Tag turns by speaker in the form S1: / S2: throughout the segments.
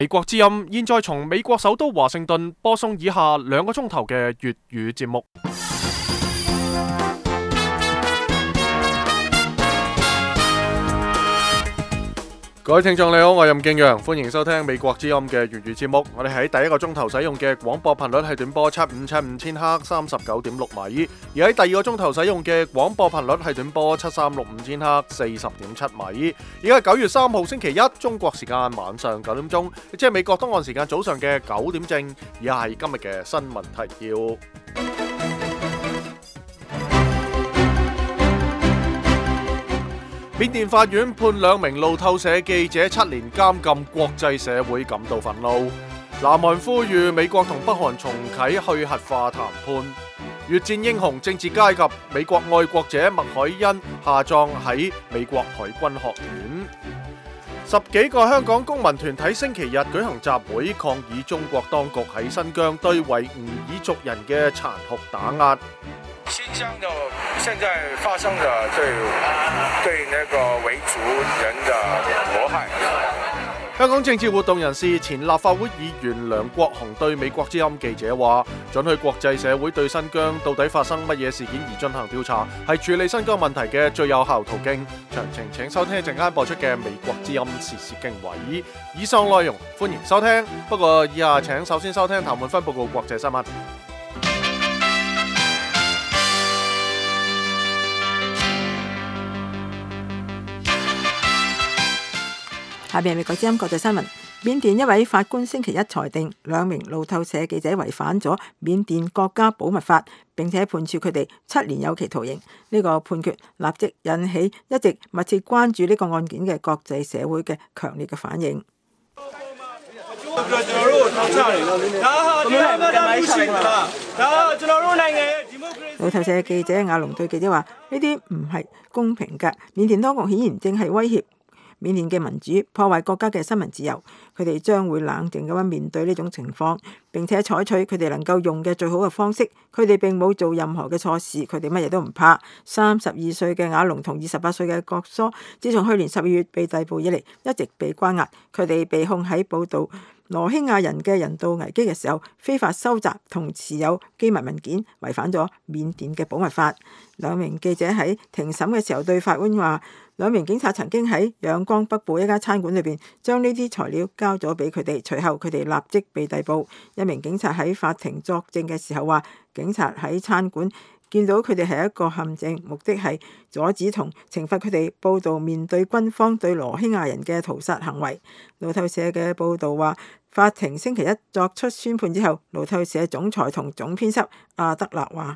S1: 美國之音現在從美國首都華盛頓播送以下2個鐘頭嘅粵語節目。各位聽眾你好，我係任敬陽，歡迎收聽美國之音嘅粵語節目。我哋喺第1個鐘頭使用嘅廣播頻率係短波7575千赫39.6米，而喺第2個鐘頭使用嘅廣播頻率係短波7365千赫40.7米。而家9月3號星期一，中國時間晚上9點鐘，即係美國東岸時間早上嘅9點正。以下係今日嘅新聞提要。緬甸法院判2名路透社記者7年監禁，國際社會感到憤怒。南韓呼籲美國同北韓重啟去核化談判。越戰英雄政治階級美國愛國者麥凱恩下葬喺美國海軍學院。10幾個香港公民團體星期日舉行集會，抗議中國當局喺新疆對維吾爾族人嘅殘酷打壓。
S2: 新疆的現在發生的對那個維族人的迫害。
S1: 香港政治活動人士、前立法會議員梁國雄對美國之音記者話：准許國際社會對新疆到底發生乜嘢事件而進行調查，係處理新疆問題嘅最有效途徑。詳情請收聽一陣間播出嘅美國之音時事經緯。以上內容歡迎收聽，不過以下請首先收聽譚滿芬報告國際新聞。
S3: 下邊係美國之音國際新聞。緬甸一位法官星期一裁定2名路透社記者違反咗緬甸國家保密法，並且判處佢哋7年有期徒刑。呢個判決立即引起一直密切關注呢個案件嘅國際社會嘅強烈嘅反應。路透社記者亞龍對記者話：呢啲唔係公平㗎，緬甸當局顯然正係威脅緬甸嘅民主，破壞國家嘅新聞自由。佢哋將會冷靜咁樣面對呢種情況，並且採取佢哋能夠用嘅最好嘅方式。佢哋並冇做任何嘅錯事，佢哋乜嘢都唔怕。32歲嘅亞龍同28歲嘅郭蘇，自從去年12月被逮捕以嚟，一直被關押。佢哋被控喺報導羅興亞人嘅人道危機嘅時候，非法收集同持有機密文件，違反咗緬甸嘅保密法。2名記者喺庭審嘅時候對法官話：2名警察曾經喺仰光北部一家餐館裏邊將呢啲材料交咗俾佢哋，隨後佢哋立即被逮捕。1名警察喺法庭作證嘅時候話：警察喺餐館見到佢哋係一個陷阱，目的係阻止同懲罰佢哋報導面對軍方對羅興亞人嘅屠殺行為。路透社嘅報導話，法庭星期一作出宣判之後，路透社總裁同總編輯阿德勒話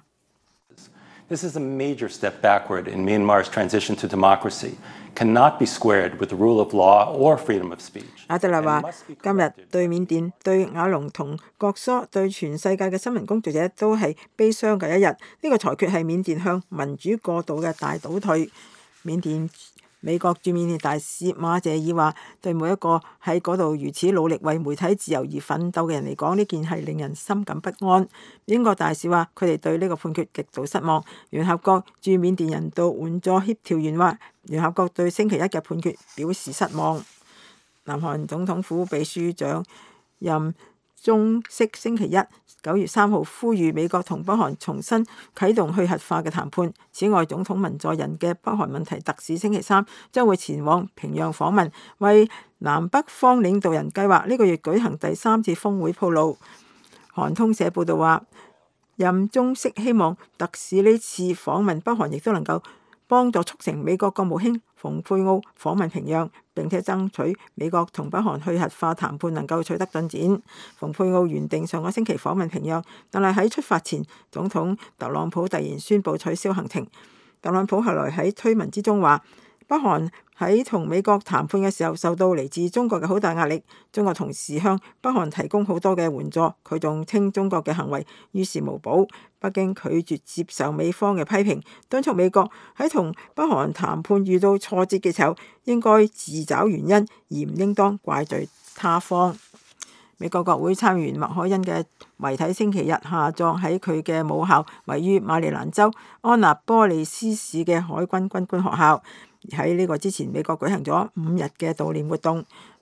S4: ：This is a major step backward in Myanmar's transition to democracy. Cannot be squared with the rule of law or freedom of speech.
S3: 阿德勒話：今日對緬甸、對亞龍同郭蘇、對全世界嘅新聞工作者都係悲傷嘅一日。呢個裁決係緬甸向民主過渡嘅大倒退。美國駐緬甸大使馬謝爾話：對每一個喺嗰度如此努力為媒體自由而奮鬥嘅人嚟講，呢件係令人心感不安。英國大使話：佢哋對呢個判決極度失望。聯合國駐緬甸人道援助協調員話：聯合國對星期一嘅判決表示失望。南韓總統府秘書長任中式星期一9月3號呼籲美國同北韓重新啟動去核化嘅談判。此外，總統文在寅嘅北韓問題特使星期3將會前往平壤訪問，為南北方領導人計劃呢個月舉行第3次峰會鋪路。韓通社報道話，任中式希望特使呢次訪問北韓亦都能夠幫助促成美國國務卿蓬佩奧訪問平壤，並且爭取美國同北韓去核化談判能夠取得進展。蓬佩奧原定上個星期訪問平壤，但係喺出發前，總統特朗普突然宣布取消行程。特朗普後來喺推文之中話：北韓喺同美國談判嘅時候受到嚟自中國嘅好大壓力，中國同時向北韓提供好多嘅援助，佢仲稱中國嘅行為於事無補。北京拒絕接受美方嘅批評，敦促美國喺同北韓談判遇到挫折嘅時候，應該自找原因，而唔應當怪罪他方。美國國會參議員麥凱恩嘅遺體星期日下葬喺佢嘅母校，位於馬里蘭州安納波利斯市嘅海軍軍官學校。喺呢個之前，美國舉行咗5日嘅悼念活動。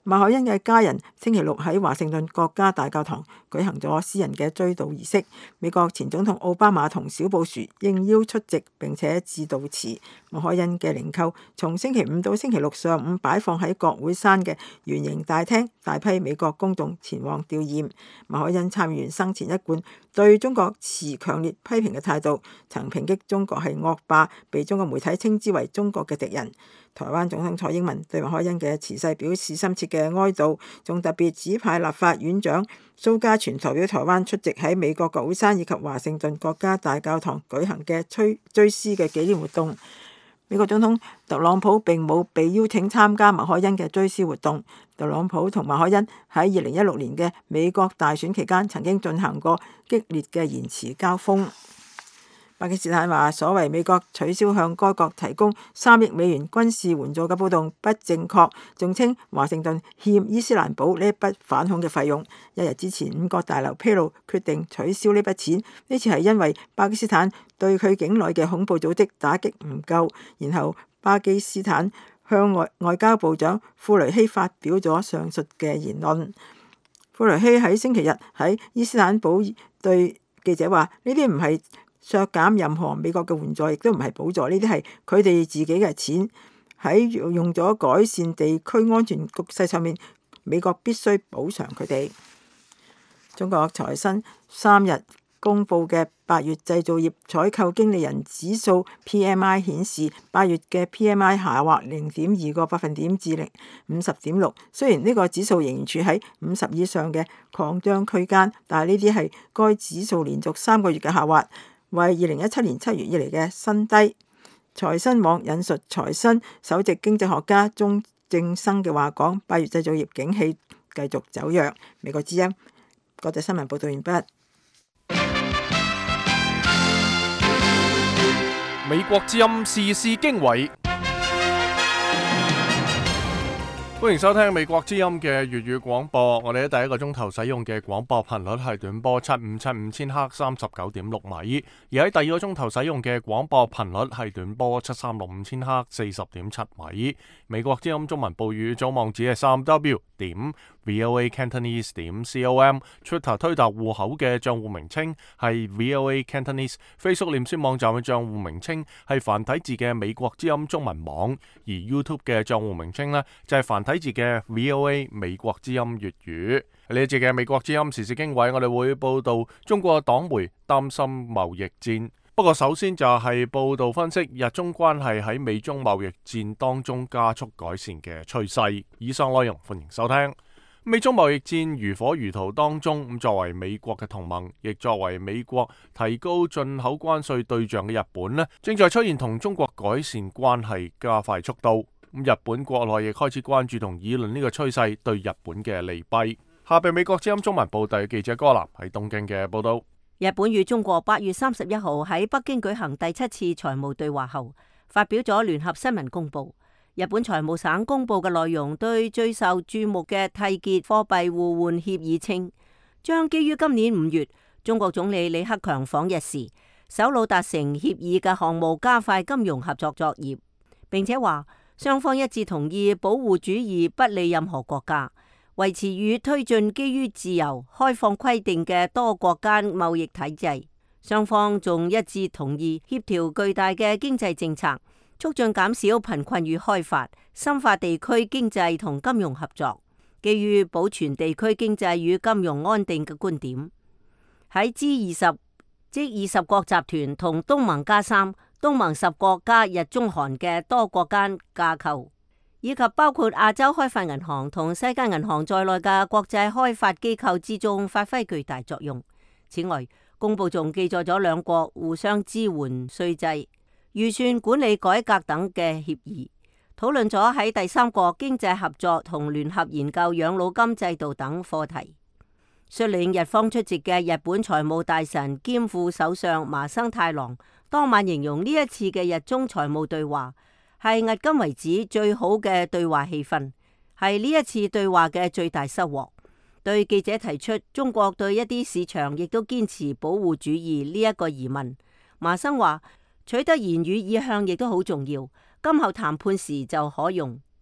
S3: 馬凱恩嘅家人星期六喺華盛頓國家大教堂舉行咗私人嘅追悼儀式。美國前總統奧巴馬同小布殊應邀出席並且致悼詞。馬凱恩嘅靈柩從星期五到星期六上午擺放喺國會山嘅圓形大廳，大批美國公眾前往弔唁。馬凱恩參議員生前一貫對中國持強烈批評嘅態度，曾抨擊中國係惡霸，被中國媒體稱之為中國嘅敵人。台灣總統蔡英文對馬凱恩嘅辭世表示深切嘅哀悼，仲特別指派立法院長蘇嘉全代表台灣出席喺美國國會山以及華盛頓國家大教堂舉行嘅追思嘅紀念活動。美國總統特朗普並冇被邀請參加馬凱恩嘅追思活動。特朗普同馬凱恩喺2016年嘅美國大選期間曾經進行過激烈嘅言辭交鋒。巴基斯坦話所謂美國取消向該國提供3億美元軍事援助嘅報導不正確，仲稱華盛頓欠伊斯蘭堡呢一筆反恐嘅費用。一日之前5角大樓披露決定取消呢筆錢，呢次係因為巴基斯坦對佢境內嘅恐怖組織打擊唔夠。然後巴基斯坦向外交部長庫雷希發表咗上述嘅言論。庫雷希喺星期日喺伊斯坦堡對記者話：呢啲唔係削減任何美國嘅援助，亦都唔係補助，呢啲係佢哋自己嘅錢，喺用咗改善地區安全局勢上面，美國必須補償佢哋。中國財新3日公佈嘅8月製造業採購經理人指數 PMI 顯示，8月嘅 PMI 下滑0.2個百分點至50.6。雖然呢個指數仍然處喺50以上嘅擴張區間，但係呢啲係該指數連續3個月嘅下滑，為2017年7月以嚟嘅新低。財新網引述財新首席經濟學家鐘正生嘅話講：8月製造業景氣繼續走弱。美國之音國際新聞報道完畢。
S1: 美國之音時事經緯。歡迎收聽美國之音嘅粵語廣播。我哋喺第一個鐘頭使用嘅廣播頻率係短波7575千赫39.6米，而喺第二個鐘頭使用嘅廣播頻率係短波7365千赫40.7米。美國之音中文報語總網址係 3w.voacantonese.com，Twitter 推特戶口嘅賬戶名稱係 VOA Cantonese，Facebook 臉書網站嘅賬戶名稱係繁體字嘅美國之音中文網，而 YouTube 嘅賬戶名稱呢就係繁體字嘅 VOA 美國之音粵語。呢一節嘅美國之音時事經緯，我哋會報道中國黨媒擔心貿易戰。不過首先就係報道分析日中關係喺美中貿易戰當中加速改善嘅趨勢。以上內容歡迎收聽。美中貿易戰如火如荼當中，作為美國嘅同盟，亦作為美國提高進口關稅對象嘅日本呢，正在出現同中國改善關係加快速度。日本國內亦開始關注同議論呢個趨勢對日本嘅利弊。下邊美國之音中文報道記者柯南喺東京嘅報道。
S5: 日本與中國8月31號喺北京舉行第7次財務對話後，發表咗聯合新聞公報。日本財務省公佈嘅內容對最受注目嘅締結貨幣互換協議稱，將基於今年5月中國總理李克強訪日時首腦達成協議嘅項目加快金融合作作業，並且話雙方一致同意保護主義不利任何國家，維持與推進基於自由開放規定嘅多國間貿易體制。雙方仲一致同意協調巨大嘅經濟政策，促進減少貧困與開發，深化地區經濟同金融合作，基於保存地區經濟與金融安定嘅觀點。喺 G20 即20國集團同東盟加3、東盟10國加日中韓嘅多國間架構，以及包括亞洲開發銀行同世界銀行在內嘅國際開發機構之中發揮巨大作用。此外，公報仲記載咗兩國互相支援稅制、預算管理改革等嘅協議，討論咗喺第三國經濟合作同聯合研究養老金制度等課題。率領日方出席嘅日本財務大臣兼副首相麻生太郎當晚形容呢一次嘅日中財務對話係迄今為止最好嘅對話氣氛，係呢一次對話嘅最大收穫。對記者提出中國對一啲市場亦都堅持保護主義呢一個疑問，麻生話取得言語意向亦都好重要，今後談判時就可用。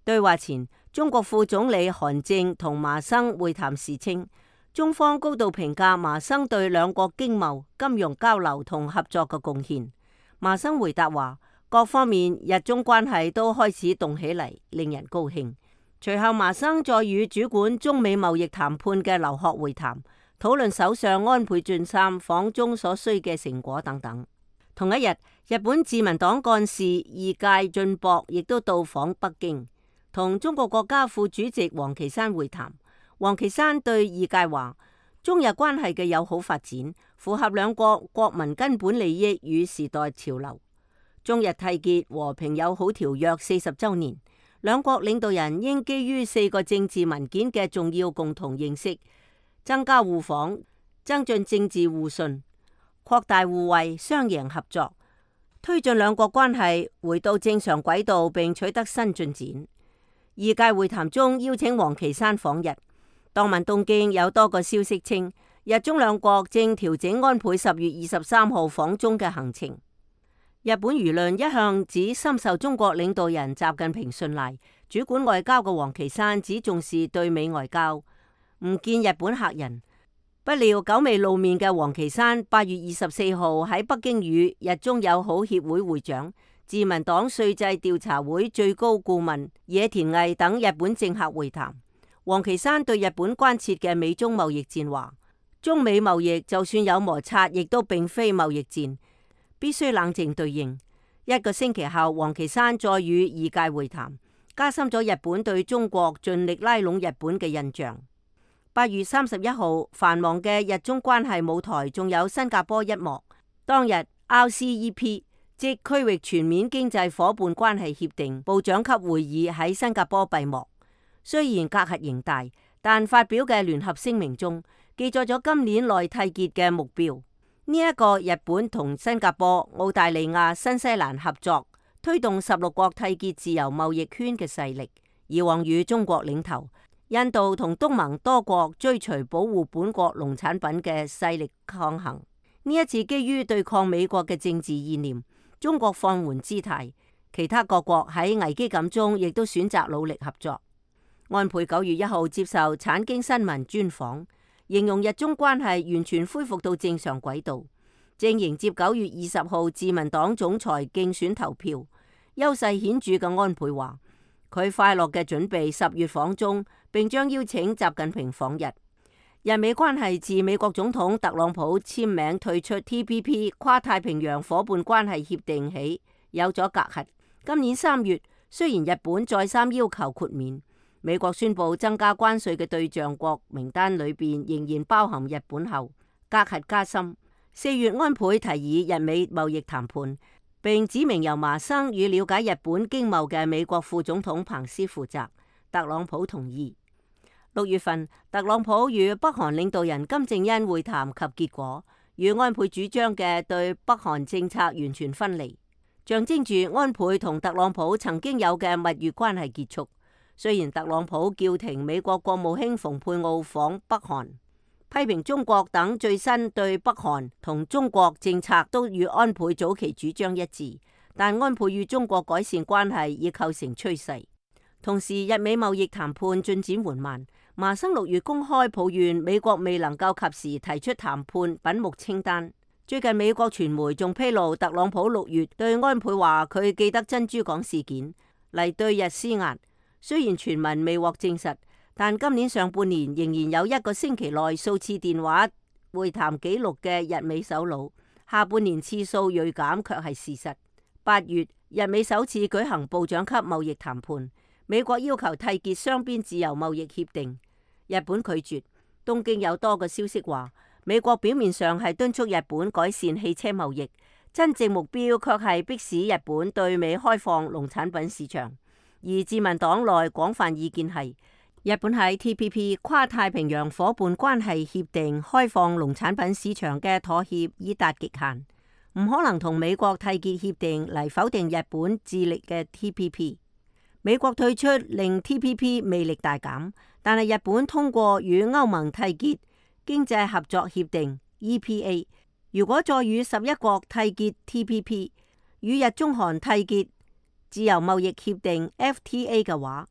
S5: 對話前，中國副總理韓正同麻生會談時稱，中方高度評價麻生對兩國經貿、金融交流同合作嘅貢獻。麻生回答話，各方面日中關係都開始動起嚟，令人高興。隨後，麻生再與主管中美貿易談判嘅劉鶴會談，討論首相安倍晉三訪中所需嘅成果等等。同一日，日本自民黨幹事二階俊博亦都到訪北京，同中國國家副主席王岐山會談。王岐山對二階話，中日關係嘅友好發展符合兩國國民根本利益與時代潮流。中日締結和平友好條約40週年，兩國領導人應基於4個政治文件嘅重要共同認識，增加互訪，增進政治互信，擴大互惠，雙贏合作，推進兩國關係回到正常軌道，並取得新進展。二階會談中邀請王岐山訪日，當晚東京有多個消息稱，日中兩國正調整安倍10月23號訪中嘅行程。日本輿論一向只深受中國領導人習近平信賴，主管外交嘅王岐山只重視對美外交，唔見日本客人。不料久未露面嘅王岐山8月24號喺北京與日中友好協會會長、自民黨稅制調查會最高顧問野田毅等日本政客會談。王岐山對日本關切嘅美中貿易戰話，中美貿易就算有摩擦，亦都並非貿易戰，必須冷靜對應。1個星期後，王岐山再與二階會談，加深咗日本對中國盡力拉攏日本嘅印象。8月31號，繁忙嘅日中關係舞台仲有新加坡一幕。當日 RCEP 即區域全面經濟夥伴關係協定部長級會議喺新加坡閉幕。雖然隔閡仍大，但發表嘅聯合聲明中記載咗今年內締結嘅目標。呢一個日本同新加坡、澳大利亞、新西蘭合作推動16國締結自由貿易圈嘅勢力，以往與中國領頭。印度同東盟多國追隨保護本國農產品嘅勢力抗衡。呢一次基於對抗美國嘅政治意念，中國放緩姿態，其他各國喺危機感中亦都選擇努力合作。安倍9月1號接受產經新聞專訪，形容日中關係完全恢復到正常軌道，正迎接9月20號自民黨總裁競選投票。優勢顯著嘅安倍話，佢快樂嘅準備10月訪中，並將邀請習近平訪日。日美關係自美國總統特朗普簽名退出 TPP 跨太平洋夥伴關係協定起，有咗隔閡。今年3月，雖然日本再三要求豁免，美國宣布增加關稅嘅對象國名單裏邊仍然包含日本後，隔閡加深。4月，安倍提議日美貿易談判，並指明由麻生與了解日本經貿嘅美國副總統彭斯負責。特朗普同意。6月份，特朗普與北韓領導人金正恩會談及結果，與安倍主張嘅對北韓政策完全分離，象徵住安倍同特朗普曾經有嘅蜜月關係結束。雖然特朗普叫停美國國務卿蓬佩奧訪北韓，批評中國等最新對北韓同中國政策都與安倍早期主張一致，但安倍與中國改善關係已構成趨勢。同時，日美貿易談判進展緩慢。麻生6月公開抱怨美國未能夠及時提出談判品目清單。最近美國傳媒仲披露，特朗普6月對安倍話佢記得珍珠港事件嚟對日施壓。雖然傳聞未獲證實，但今年上半年仍然有1個星期內數次電話會談記錄嘅日美首腦，下半年次數銳減卻係事實。8月，日美首次舉行部長級貿易談判，美國要求締結雙邊自由貿易協定，日本拒絕。東京有多個消息話，美國表面上係敦促日本改善汽車貿易，真正目標卻係迫使日本對美開放農產品市場。而自民黨內廣泛意見係，日本喺 TPP 跨太平洋夥伴關係協定開放農產品市場嘅妥協已達極限，唔可能同美國締結協定嚟否定日本致力嘅 TPP。美國退出令 TPP 魅力大減，但係日本通過與歐盟締結經濟合作協定 EPA， 如果再與11國締結 TPP， 與日中韓締結自由貿易協定 FTA 嘅話，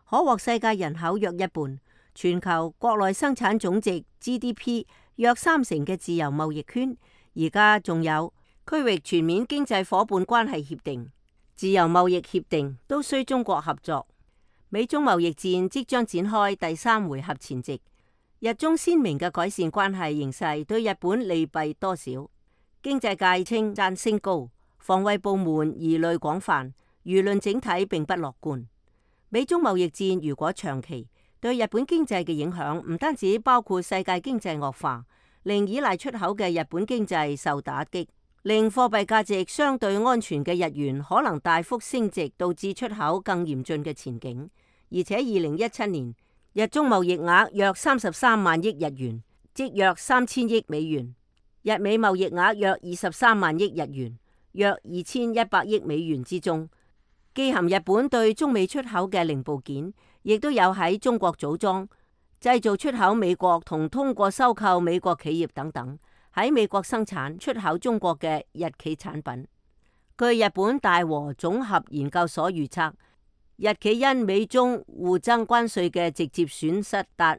S5: 可獲世界人口約一半，全球國內生產總值 GDP 約30%嘅自由貿易圈。而家仲有區域全面經濟夥伴關係協定、自由貿易協定都需中國合作。美中貿易戰即將展開第3回合前夕，日中鮮明嘅改善關係形勢對日本利弊多少？經濟界稱讚聲高，防衛部門疑慮廣泛，輿論整體並不樂觀。美中貿易戰如果長期，對日本經濟嘅影響唔單止包括世界經濟惡化，令依賴出口嘅日本經濟受打擊，令貨幣價值相對安全嘅日元可能大幅升值，導致出口更嚴峻嘅前景。而且2017年日中貿易額約33萬億日元，即約3000億美元。日美貿易額約23萬億日元，約2100億美元之中，既含日本對中美出口嘅零部件，亦都有喺中國組裝、製造出口美國同通過收購美國企業等等，喺美國生產出口中國嘅日企產品。據日本大和綜合研究所預測，日企因美中互爭關稅嘅直接損失達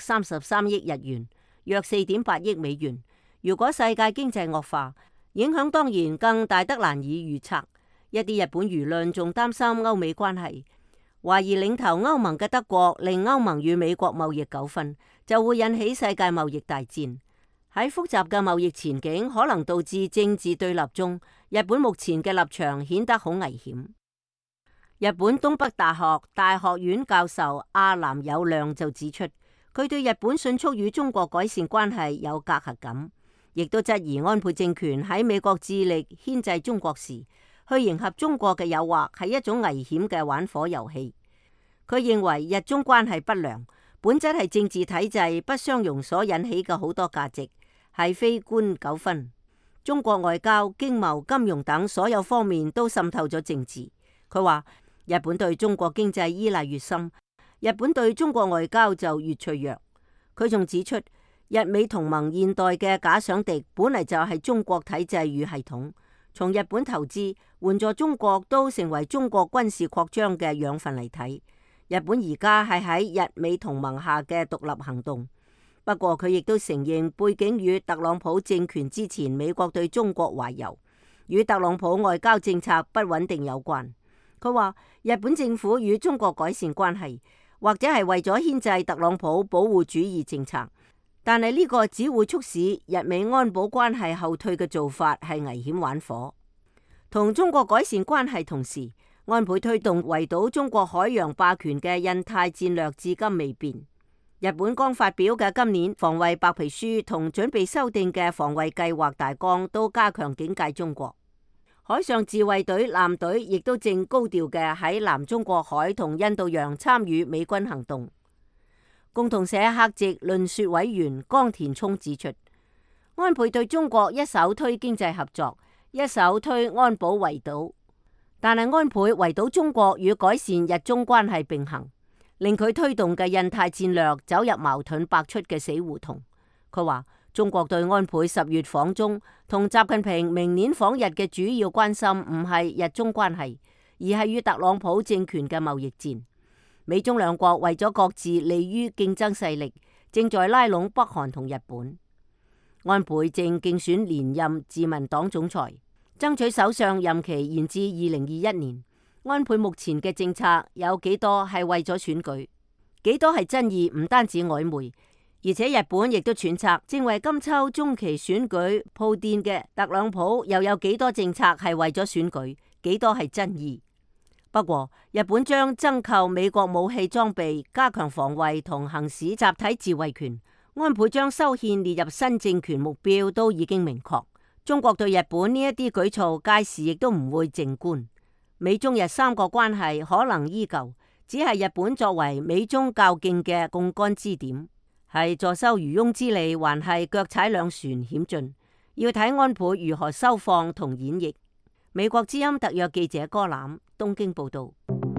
S5: 533億日元，約4.8億美元。如果世界經濟惡化，影響當然更大得難以預測。一啲日本輿論仲擔心歐美關係，懷疑領頭歐盟嘅德國令歐盟與美國貿易糾紛，就會引起世界貿易大戰。喺複雜嘅貿易前景可能導致政治對立中，日本目前嘅立場顯得好危險。日本東北大學大學院教授阿南友亮就指出，佢對日本迅速與中國改善關係有隔閡感。亦都質疑安倍政權喺美國致力牽制中國時，去迎合中國嘅誘惑係一種危險嘅玩火遊戲。佢認為日中關係不良，本質係政治體制不相容所引起嘅好多價值，係非官糾紛。中國外交、經貿、金融等所有方面都滲透咗政治。佢話日本對中國經濟依賴越深，日本對中國外交就越脆弱。佢仲指出，日美同盟現代嘅假想敵本嚟就係中國體制與系統，從日本投資援助中國都成為中國軍事擴張嘅養分嚟睇。日本而家係喺日美同盟下嘅獨立行動。不過佢亦都承認背景與特朗普政權之前美國對中國懷柔，與特朗普外交政策不穩定有關。佢話日本政府與中國改善關係，或者係為咗牽制特朗普保護主義政策。但係呢個只會促使日美安保關係後退嘅做法係危險玩火。同中國改善關係同時，安倍推動圍堵中國海洋霸權嘅印太戰略至今未變。日本剛發表嘅今年防衛白皮書同準備修訂嘅防衛計劃大綱都加強警戒中國。海上自衛隊艦隊亦都正高調嘅喺南中國海同印度洋參與美軍行動。共同社客席論說委員江田聰指出，安倍對中國一手推經濟合作，一手推安保圍堵，但係安倍圍堵中國與改善日中關係並行，令佢推動嘅印太戰略走入矛盾百出嘅死胡同。佢話中國對安倍10月訪中同習近平明年訪日嘅主要關心唔係日中關係，而係與特朗普政權嘅貿易戰。美中兩國為咗各自利於競爭勢力，正在拉攏北韓同日本。安倍正競選連任自民黨總裁，爭取首相任期延至2021年。安倍目前嘅政策有幾多係為咗選舉，幾多係真意唔單止曖昧，而且日本亦都揣測正為今秋中期選舉鋪墊嘅特朗普又有幾多政策係為咗選舉，幾多係真意。不過，日本將增購美國武器裝備，加強防衛同行使集體自衛權。安倍將修憲列入新政權目標都已經明確。中國對日本呢一啲舉措，屆時亦都唔會靜觀。美中日三國關係可能依舊，只係日本作為美中較勁嘅槓桿支點，係坐收漁翁之利，還係腳踩兩船險峻，要睇安倍如何收放同演繹。美國之音特約記者柯欖東京報道。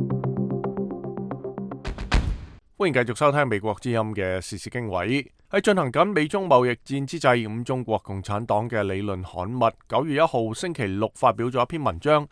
S1: 歡迎繼續收聽美國之音嘅時事經緯。喺進行緊美中貿易戰之際，中國共產黨嘅理論刊物9月1號星期六發表咗一篇文章，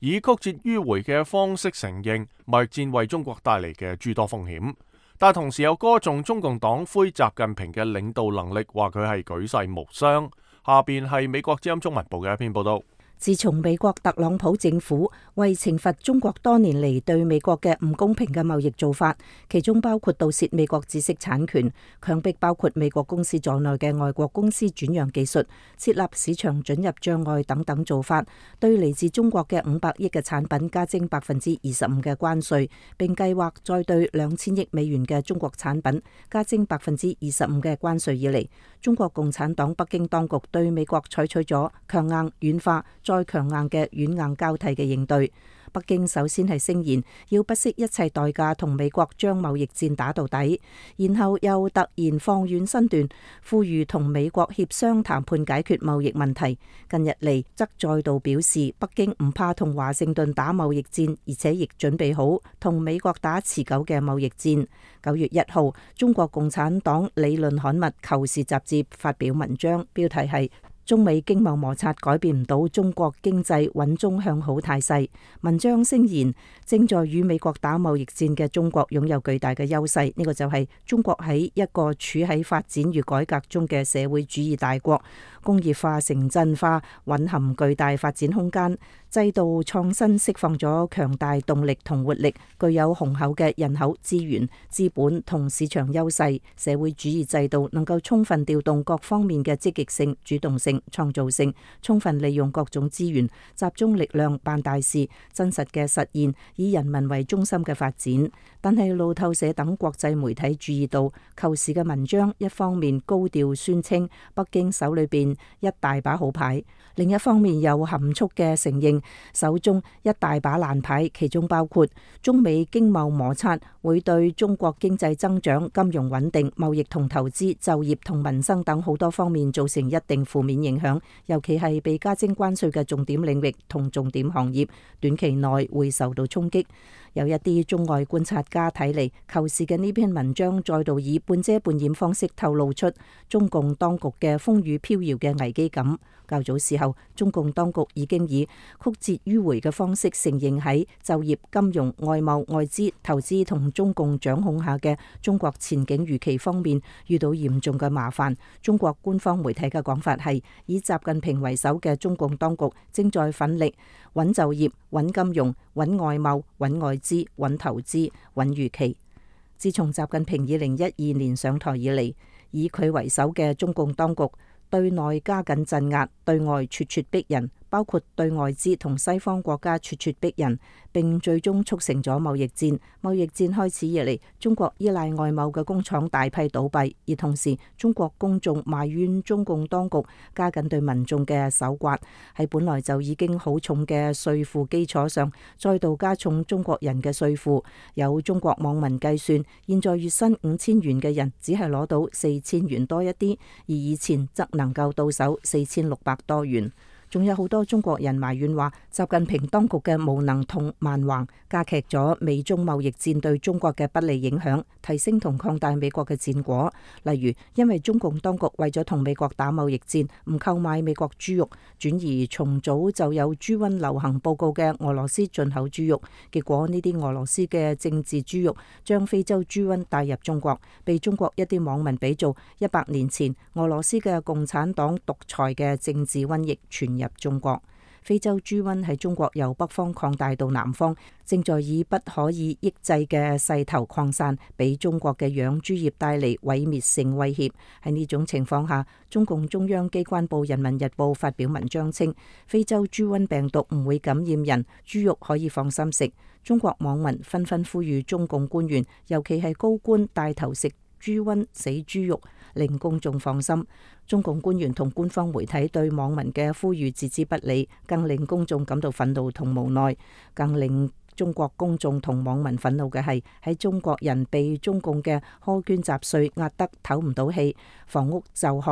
S1: 以曲折迂迴嘅方式承認貿易戰為中國帶嚟嘅諸多風險，但同時又歌頌中共黨魁習近平嘅領導能力，話佢係舉世無雙。下邊係美國之音中文部嘅一篇報道。
S5: 自從美國特朗普政府為懲罰中國多年嚟對美國嘅唔公平嘅貿易做法，其中包括盜竊美國知識產權、強迫包括美國公司在內嘅外國公司轉讓技術、設立市場准入障礙等等做法，對嚟自中國嘅500億嘅產品加徵25%嘅關稅，並計劃再對2000億美元嘅中國產品加徵25%嘅關稅以嚟，中國共產黨北京當局對美國採取咗強硬軟化再強硬嘅軟硬交替嘅應對。北京首先係聲言要不惜一切代價同美國將貿易戰打到底，然後又突然放軟身段，呼籲同美國協商談判解決貿易問題。近日嚟則再度表示，北京唔怕同華盛頓打貿易戰，而且亦準備好同美國打持久嘅貿易戰。9月1號，中國共產黨理論刊物《求是》雜誌發表文章，標題係中美經貿摩擦改變唔到中國經濟穩中向好態勢。文章聲言，正在與美國打貿易戰嘅中國擁有巨大嘅優勢，呢個就係中國喺一個處喺發展與改革中嘅社會主義大國，工業化、城鎮化蘊含巨大發展空間，制度創新釋放咗強大動力同活力，具有雄厚嘅人口資源、資本同市場優勢。社會主義制度能夠充分調動各方面嘅積極性、主動性、創造性，充分利用各種資源，集中力量辦大事，真實嘅實現以人民為中心嘅發展。但係路透社等國際媒體注意到，求是嘅文章一方面高調宣稱北京手裏邊一大把好牌，另一方面又含蓄嘅承認手中一大把爛牌，其中包括中美經貿摩擦會對中國經濟增長、金融穩定、貿易同投資、就業同民生等好多方面造成一定負面影響，尤其係被加徵關稅嘅重點領域同重點行業，短期內會受到衝擊。有一啲中外觀察家睇嚟，求是嘅呢篇文章再度以半遮半掩方式透露出中共當局嘅風雨飄搖嘅危機感。較早時候，中共當局已經以曲折迂迴嘅方式承認喺就業、金融、外貿、外資、投資同中共掌控下嘅中國前景預期方面遇到嚴重嘅麻煩。中國官方媒體嘅講法係，以習近平為首嘅中共當局正在奮力穩就業、穩金融、穩外貿、穩外資、穩投資、穩預期。自從習近平2012年上台以嚟，以佢為首嘅中共當局對內加緊鎮壓，對外咄咄逼人，包括對外資同西方國家咄咄逼人，並最終促成咗貿易戰。貿易戰開始以嚟，中國依賴外貿嘅工廠大批倒閉，而同時中國公眾埋怨中共當局加緊對民眾嘅搜刮，喺本來就已經好重嘅稅負基礎上，再度加重中國人嘅稅負。有中國網民計算，現在月薪5000元嘅人只係攞到4000元多一啲，而以前則能夠到手4600多元。仲有好多中國人埋怨話，習近平當局嘅無能同蠻橫加劇咗美中貿易戰對中國嘅不利影響，提升同擴大美國嘅戰果。例如，因為中共當局為咗同美國打貿易戰，唔購買美國豬肉，轉移從早就有豬瘟流行報告嘅俄羅斯進口豬肉，結果呢啲俄羅斯嘅政治豬肉將非洲豬瘟帶入中國，被中國一啲網民比做100年前俄羅斯嘅共產黨獨裁嘅政治瘟疫傳入中國。非洲豬瘟喺中國由北方擴大到南方，正在以不可以抑制嘅勢頭擴散，俾中國嘅養豬業帶嚟毀滅性威脅。喺呢種情況下，中共中央機關報《人民日報》發表文章稱，非洲豬瘟病毒唔會感染人，豬肉可以放心食。中國網民紛紛呼籲中共官員，尤其係高官帶頭食豬瘟死豬肉，令公眾放心。中共官員同官方媒體對網民嘅呼籲置之不理，更令公眾感到憤怒同無奈。更令中國公眾同網民憤怒嘅係，喺中國人被中共嘅苛捐雜稅壓得唞唔到氣，房屋、就學、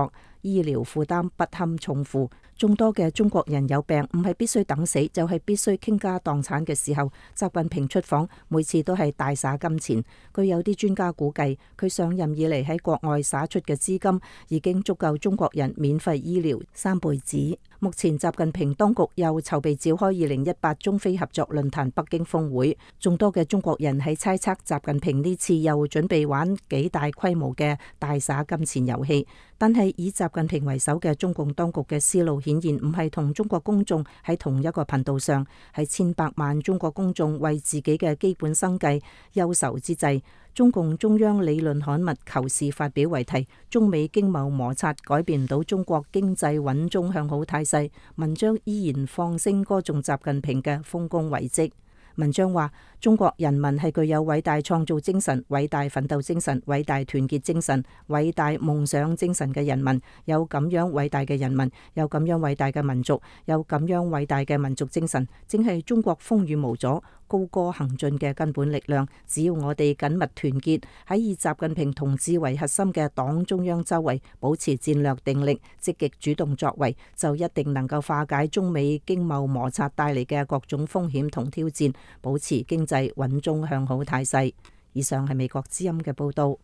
S6: 醫療負擔不堪重負。眾多嘅中國人有病，唔係必須等死，就係必須傾家蕩產嘅時候，習近平出訪每次都係大灑金錢。據有啲專家估計，佢上任以嚟喺國外灑出嘅資金已經足夠中國人免費醫療3輩子。目前習近平當局又籌備召開2018中非合作論壇北京峰會，眾多嘅中國人喺猜測習近平呢次又準備玩幾大規模嘅大灑金錢遊戲。但係以習近平為首嘅中共當局嘅思路顯然唔係同中國公眾喺同一個頻道上，喺千百萬中國公眾為自己嘅基本生計憂愁之際，中共中央理論刊物《求是》發表為題，中美經貿摩擦改變唔到中國經濟穩中向好態勢，文章依然放聲歌頌習近平嘅豐功偉績。文章話，中國人民係具有偉大創造精神、偉大奮鬥精神、偉大團結精神、偉大夢想精神嘅人民，有咁樣偉大嘅人民，有咁樣偉大嘅民族，有咁樣偉大嘅民族精神，正係中國風雨無阻、高歌行進嘅根本力量。只要我哋緊密團結，喺以習近平同志為核心嘅黨中央周圍保持戰略定力，積極主動作為，就一定能夠化解中美經貿摩擦帶嚟嘅各種風險同挑戰，保持經濟穩中向好態勢。以上係美國之音嘅報道。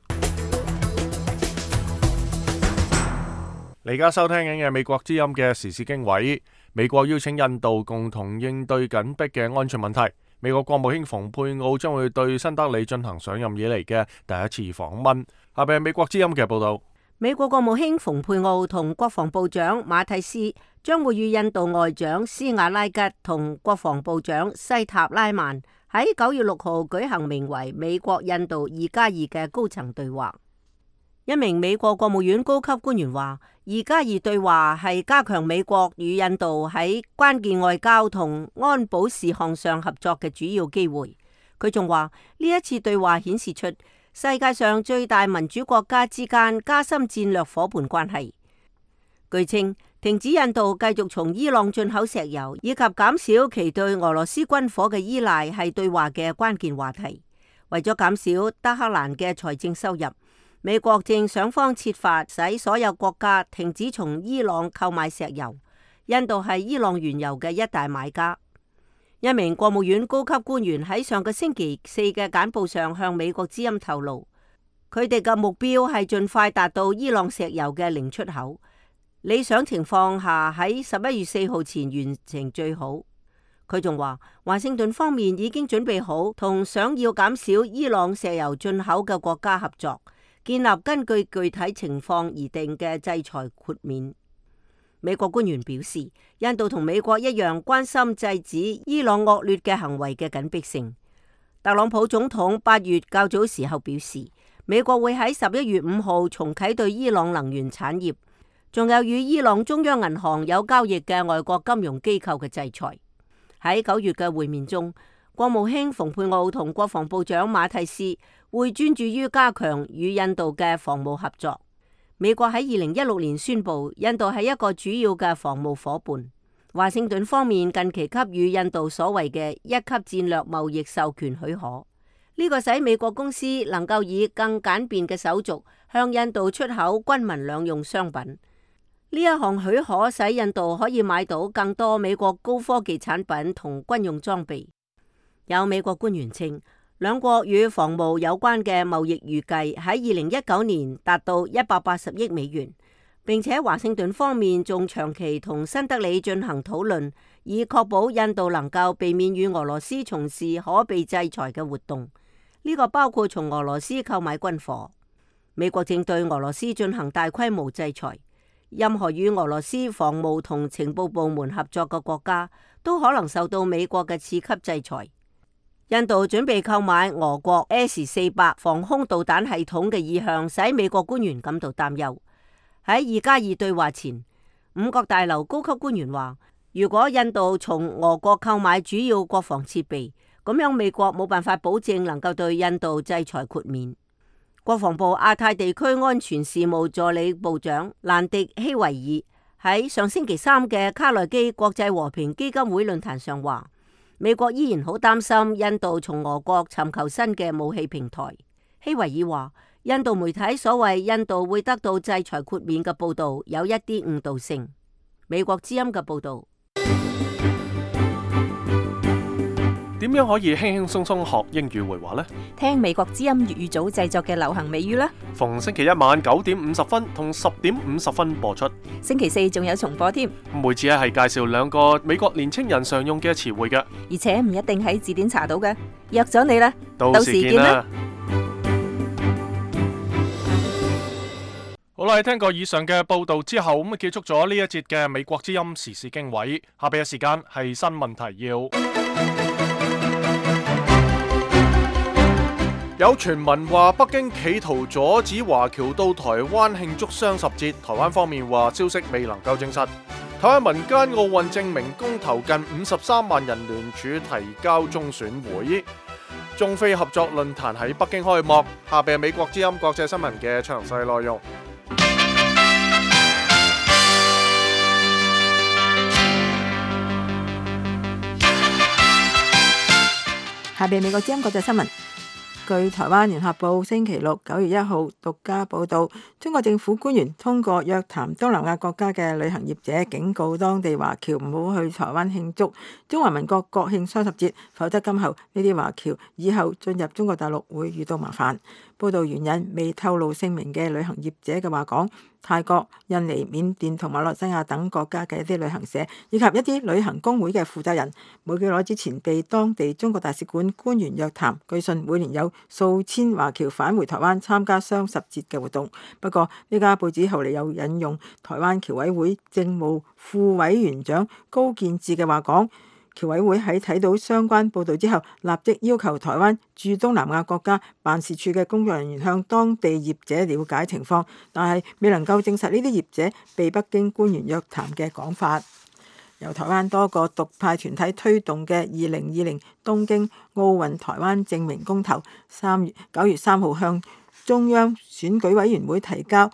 S1: 你而家收聽緊嘅美國之音嘅時事經緯，美國邀請印度共同應對緊迫嘅安全問題。美國國務卿蓬佩奧將會對新德里進行上任以嚟嘅第一次訪問。下邊係美國之音嘅報道。
S5: 美國國務卿蓬佩奧同國防部長馬蒂斯將會與印度外長斯瓦拉吉同國防部長西塔拉曼喺9月6號舉行名為美國印度2+2嘅高層對話。一名美國國務院高級官員話，2+2對話係加強美國與印度喺關鍵外交同安保事項上合作嘅主要機會。佢仲話，呢一次對話顯示出世界上最大民主國家之間加深戰略夥伴關係。據稱，停止印度繼續從伊朗進口石油，以及減少其對俄羅斯軍火嘅依賴，係對話嘅關鍵話題。為咗減少德黑蘭嘅財政收入，美國正想方設法使所有國家停止從伊朗購買石油。印度係伊朗原油嘅一大買家。一名國務院高級官員喺上個星期四嘅簡報上向美國之音透露，佢哋嘅目標係盡快達到伊朗石油嘅零出口，理想情況下喺11月4號前完成最好。佢仲話，華盛頓方面已經準備好同想要減少伊朗石油進口嘅國家合作，建立根據具體情況而定嘅制裁豁免。美國官員表示，印度同美國一樣關心制止伊朗惡劣嘅行為嘅緊迫性。特朗普總統8月較早時候表示，美國會喺11月5號重啟對伊朗能源產業，仲有與伊朗中央銀行有交易嘅外國金融機構嘅制裁。喺9月嘅會面中，國務卿蓬佩奧同國防部長馬蒂斯會專注於加強與印度嘅防務合作。美國喺2016年宣布，印度係一個主要嘅防務夥伴。華盛頓方面近期給予印度所謂嘅一級戰略貿易授權許可，呢個使美國公司能夠以更簡便嘅手續向印度出口軍民兩用商品。呢一項許可使印度可以買到更多美國高科技產品同軍用裝備。有美國官員稱，兩國與防務有關嘅貿易預計喺2019年達到180億美元，並且華盛頓方面仲長期同新德里進行討論，以確保印度能夠避免與俄羅斯從事可被制裁嘅活動。呢個包括從俄羅斯購買軍火。美國正對俄羅斯進行大規模制裁，任何與俄羅斯防務同情報部門合作嘅國家都可能受到美國嘅次級制裁。印度準備購買俄國 S-400防空導彈系統嘅意向，使美國官員感到擔憂。喺2+2對話前，五角大樓高級官員話，如果印度從俄國購買主要國防設備，咁樣美國冇辦法保證能夠對印度制裁豁免。國防部亞太地區安全事務助理部長蘭迪希維爾喺上星期3嘅卡內基國際和平基金會論壇上話，美國依然好擔心印度從俄國尋求新嘅武器平台。希維爾話， 印度媒體所謂印度會得到制裁豁免嘅報導有一啲誤導性。美國之音嘅報導。
S1: 點樣可以輕輕鬆鬆學英語會話呢？
S6: 聽美國之音粵語組製作嘅流行美語啦。
S1: 逢星期一晚9:50同10:50播出。
S6: 星期四仲有重播添。
S1: 每次係介紹2個美國年青人常用嘅詞彙嘅，
S6: 而且唔一定喺字典查到嘅。約咗你啦，
S1: 到時見啦。好啦，聽過以上嘅報道之後，咁結束咗呢一節嘅美國之音時事經緯。下邊嘅時間係新聞提要。有傳聞話北京企圖阻止華僑到台灣慶祝雙十節，台灣方面話消息未能夠證實。台灣民間奧運證明公投近53萬人聯署提交中選會。中非合作論壇喺北京開幕。下邊係美國之音國際新聞嘅詳細內容。
S3: 下邊美國之音國際新聞。據台灣聯合報星期六9月1號獨家報導，中國政府官員通過約談東南亞國家嘅旅行業者，警告當地華僑唔好去台灣慶祝中華民國國慶雙十節，否則今後呢啲華僑以後進入中國大陸會遇到麻煩。報導援引未透露姓名嘅旅行業者嘅話講，泰國、印尼、緬甸同馬來西亞等國家嘅一啲旅行社以及一啲旅行工會嘅負責人，冇幾耐之前被當地中國大使館官員約談，據信每年有數千華僑返回台灣參加雙十節嘅活動。不過呢家報紙後嚟又引用台灣僑委會政務副委員長高建智嘅話講，僑委會喺睇到相關報導之後，立即要求台灣駐東南亞國家辦事處嘅工作人員向當地業者了解情況，但係未能夠證實呢啲業者被北京官員約談嘅講法。由台灣多個獨派團體推動嘅2020東京奧運台灣證明公投9月3號向中央選舉委員會提交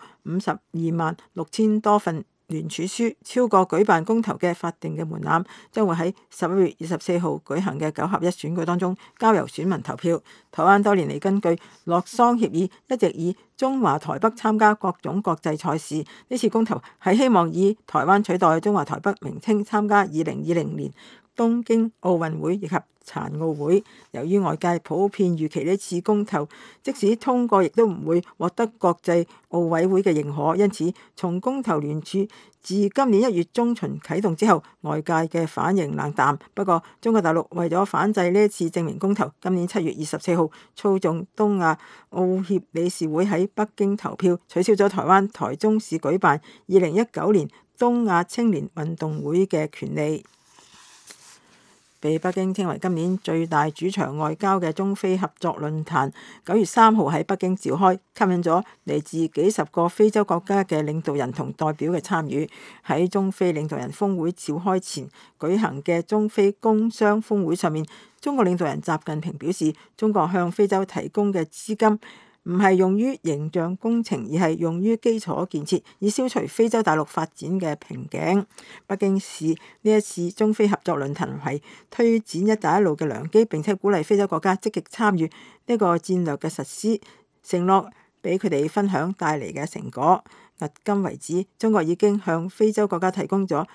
S3: 526000多份聯署書，超過舉辦公投嘅法定嘅門檻，將會喺11月24號舉行嘅9合1選舉當中交由選民投票。台灣多年嚟根據洛桑協議，一直以中華台北參加各種國際賽事，呢次公投係希望以台灣取代中華台北名稱參加2020年東京奧運會以及殘奧會。由於外界普遍預期呢次公投即使通過，亦都唔會獲得國際奧委會嘅認可，因此從公投聯署自今年1月中旬啟動之後，外界嘅反應冷淡。不過中國大陸為咗反制呢次證明公投，今年7月24號操縱東亞奧協理事會喺北京投票，取消咗台灣台中市舉辦2019年東亞青年運動會嘅權利。被北京稱為今年最大主場外交嘅中非合作論壇9月3號喺北京召開，吸引咗嚟自幾十個非洲國家嘅領導人同代表嘅參與。喺中非領導人峰會召開前舉行嘅中非工商峰會上面，中國領導人習近平表示，中國向非洲提供嘅資金唔係用於形象工程，而係用於基礎建設，以消除非洲大陸發展嘅瓶頸。北京視呢一次中非合作論壇係推展一帶一路嘅良機，並且鼓勵非洲國家積極參與呢個戰略嘅實施，承諾俾佢哋分享帶嚟嘅成果。迄今為止，中國已經向非洲國家提供咗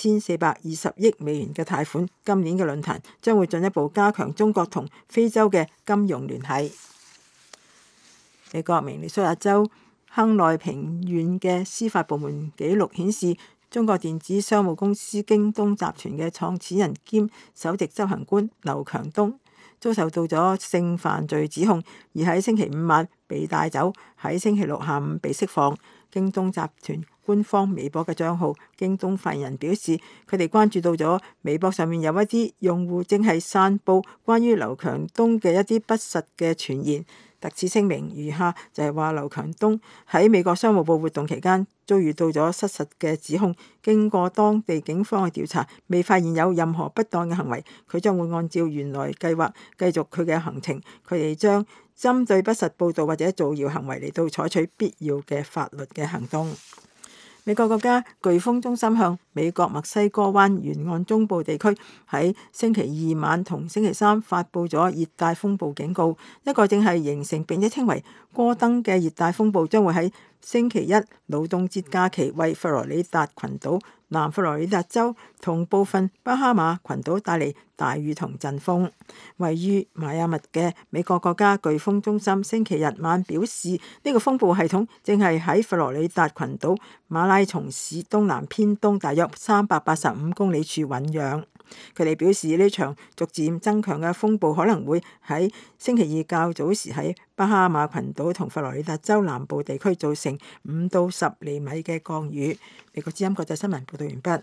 S3: 1420億美元嘅貸款。今年嘅論壇將會進一步加強中國同非洲嘅金融聯繫。美國明尼蘇達州亨內平縣嘅司法部門記錄顯示，中國電子商務公司京東集團嘅創始人兼首席執行官劉強東遭受到咗性犯罪指控，而喺星期5晚被帶走，喺星期6下午被釋放。京東集團官方微博嘅帳號京東發言人表示，佢哋關注到咗微博上面有一啲用戶正係散佈關於劉強東嘅一啲不實嘅傳言。特此聲明如下，就係話劉強東喺美國商務部活動期間遭遇到咗失實嘅指控，經過當地警方嘅調查，未發現有任何不當嘅行為，佢將會按照原來計劃繼續佢嘅行程。佢哋將針對不實報導或者造謠行為嚟到採取必要嘅法律嘅行動。 美國國家颶風中心向美國墨西哥灣沿岸中部地區喺星期二晚同星期三發布咗熱帶風暴警告，一個正係形成並且稱為戈登嘅熱帶風暴將會喺星期一勞動節假期為佛羅里達群島、南佛羅里達州同部分巴哈馬群島帶嚟大雨同陣風。位於邁阿密嘅美國國家颶風中心星期日晚表示，呢個風暴系統正係喺佛羅里達群島馬拉松市東南偏東大約385公里處醞釀。佢哋表示，呢場逐漸增強嘅風暴可能會喺星期二較早時喺巴哈馬群島同佛羅里達州南部地區造成5到10厘米嘅降雨。美國之音國際新聞報道完畢。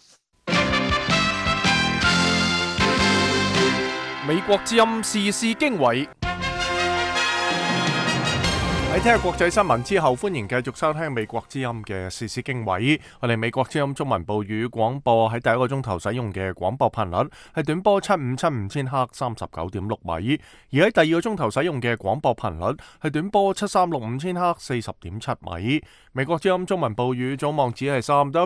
S1: 美國之音時事經緯。喺聽下國際新聞之後，歡迎繼續收聽美國之音嘅時事經緯。我哋美國之音中文部語廣播喺第一個鐘頭使用嘅廣播頻率係短波7575千赫39.6米，而喺第二個鐘頭使用嘅廣播頻率係短波7365千赫40.7米。美國之音中文部語總網址係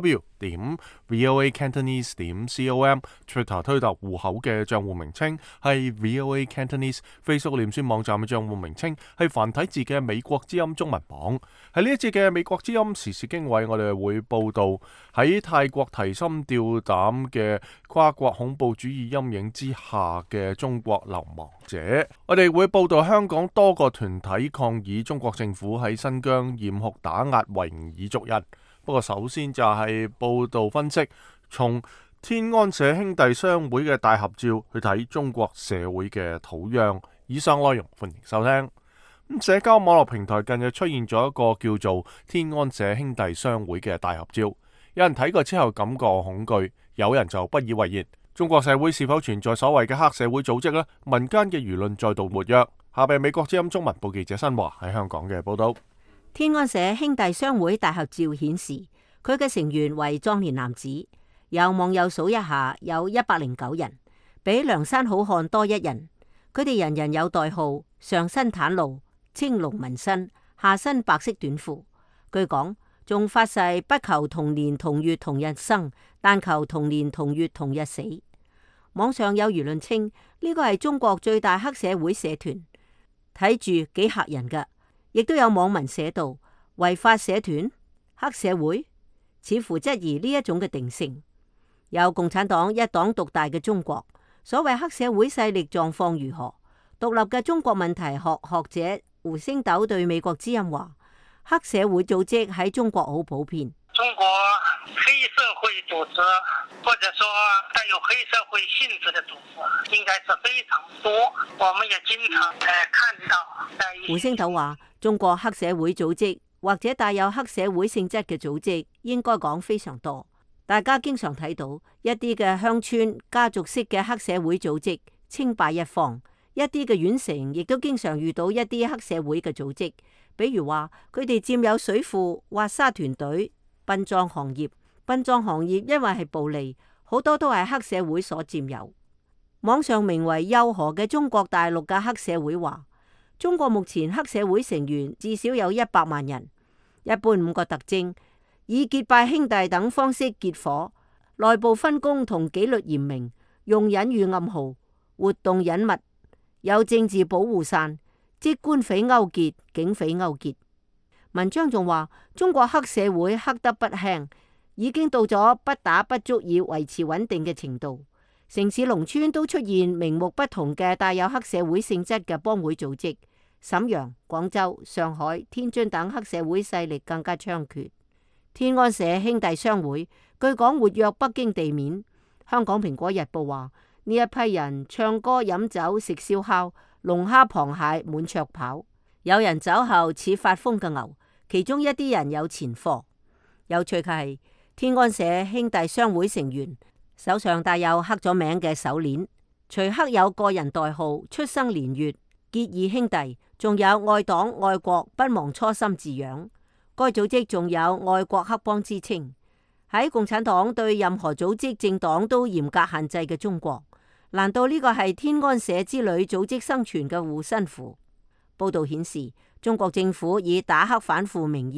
S1: 3w.voacantonese.com，Twitter 推特戶口嘅賬戶名稱係 VOA Cantonese，Facebook 臉書網站嘅賬戶名稱係繁體字嘅美國之音中文網。喺呢一節嘅美國之音時事經緯，我哋會報道喺泰國提心吊膽嘅跨國恐怖主義陰影之下嘅中國流亡者。我哋會報道香港多個團體抗議中國政府喺新疆嚴酷打壓維吾爾族人。不過首先就係報道分析，從天安社兄弟商會嘅大合照去睇中國社會嘅土壤。以上內容歡迎收聽。社交網絡平台近日出現咗一個叫做天安社兄弟商會嘅大合照，有人睇過之後感覺恐懼，有人就不以為然。中國社會是否存在所謂嘅黑社會組織呢？民間嘅輿論再度活躍。下邊美國之音中文部記者新華喺香港嘅報道。
S5: 天安社兄弟商會大合照顯示，佢嘅成員為壯年男子，有網友數一下，有109人，比梁山好漢多一人。佢哋人人有代號，上身袒露，青龍紋身，下身白色短褲。據講，仲發誓不求同年同月同日生，但求同年同月同日死。網上有輿論稱呢個係中國最大黑社會社團，睇住幾嚇人㗎。亦都有網民寫道：違法社團、黑社會，似乎質疑呢一種嘅定性。有共產黨一黨獨大嘅中國，所謂黑社會勢力狀況如何？獨立嘅中國問題學學者胡星斗對美國之音話：黑社會組織喺中國好普遍。
S7: 中國黑社會組織，或者說帶有黑社會性質的組織，應該是非常多。我們也經常看到。
S5: 胡星斗話：中國黑社會組織或者帶有黑社會性質嘅組織，應該講非常多。大家經常睇到一啲嘅鄉村家族式嘅黑社會組織稱霸一方，一啲嘅縣城亦都經常遇到一啲黑社會嘅組織，比如話佢哋佔有水庫、挖沙團隊、殯葬行業。殯葬行業因為係暴利，好多都係黑社會所佔有。網上名為幼河嘅中國大陸嘅黑社會話：中國目前黑社會成員至少有100萬人，一般5個特徵：以結拜兄弟等方式結夥，內部分工同紀律嚴明，用隱喻暗號，活動隱密，有政治保護傘，即官匪勾結、警匪勾結。文章仲話，中國黑社會黑得不輕，已經到咗不打不足以維持穩定嘅程度。城市農村都出現名目不同嘅帶有黑社會性質嘅幫會組織，瀋陽、廣州、上海、天津等黑社會勢力更加猖獗。天安社兄弟商會據講活躍北京地面。香港蘋果日報話，呢一批人唱歌飲酒食燒烤，龍蝦螃蟹滿桌跑，有人酒後似發瘋嘅牛，其中一啲人有前科。有趣嘅係，天安社兄弟商會成員手上帶有刻咗名嘅手鏈，除刻有個人代號、出生年月、結義兄弟，仲有愛黨愛國不忘初心字樣。該組織仲有愛國黑幫之稱。喺共產黨對任何組織政黨都嚴格限制嘅中國，難道呢個係天安社之類組織生存嘅護身符？報道顯示，中國政府以打黑反腐名義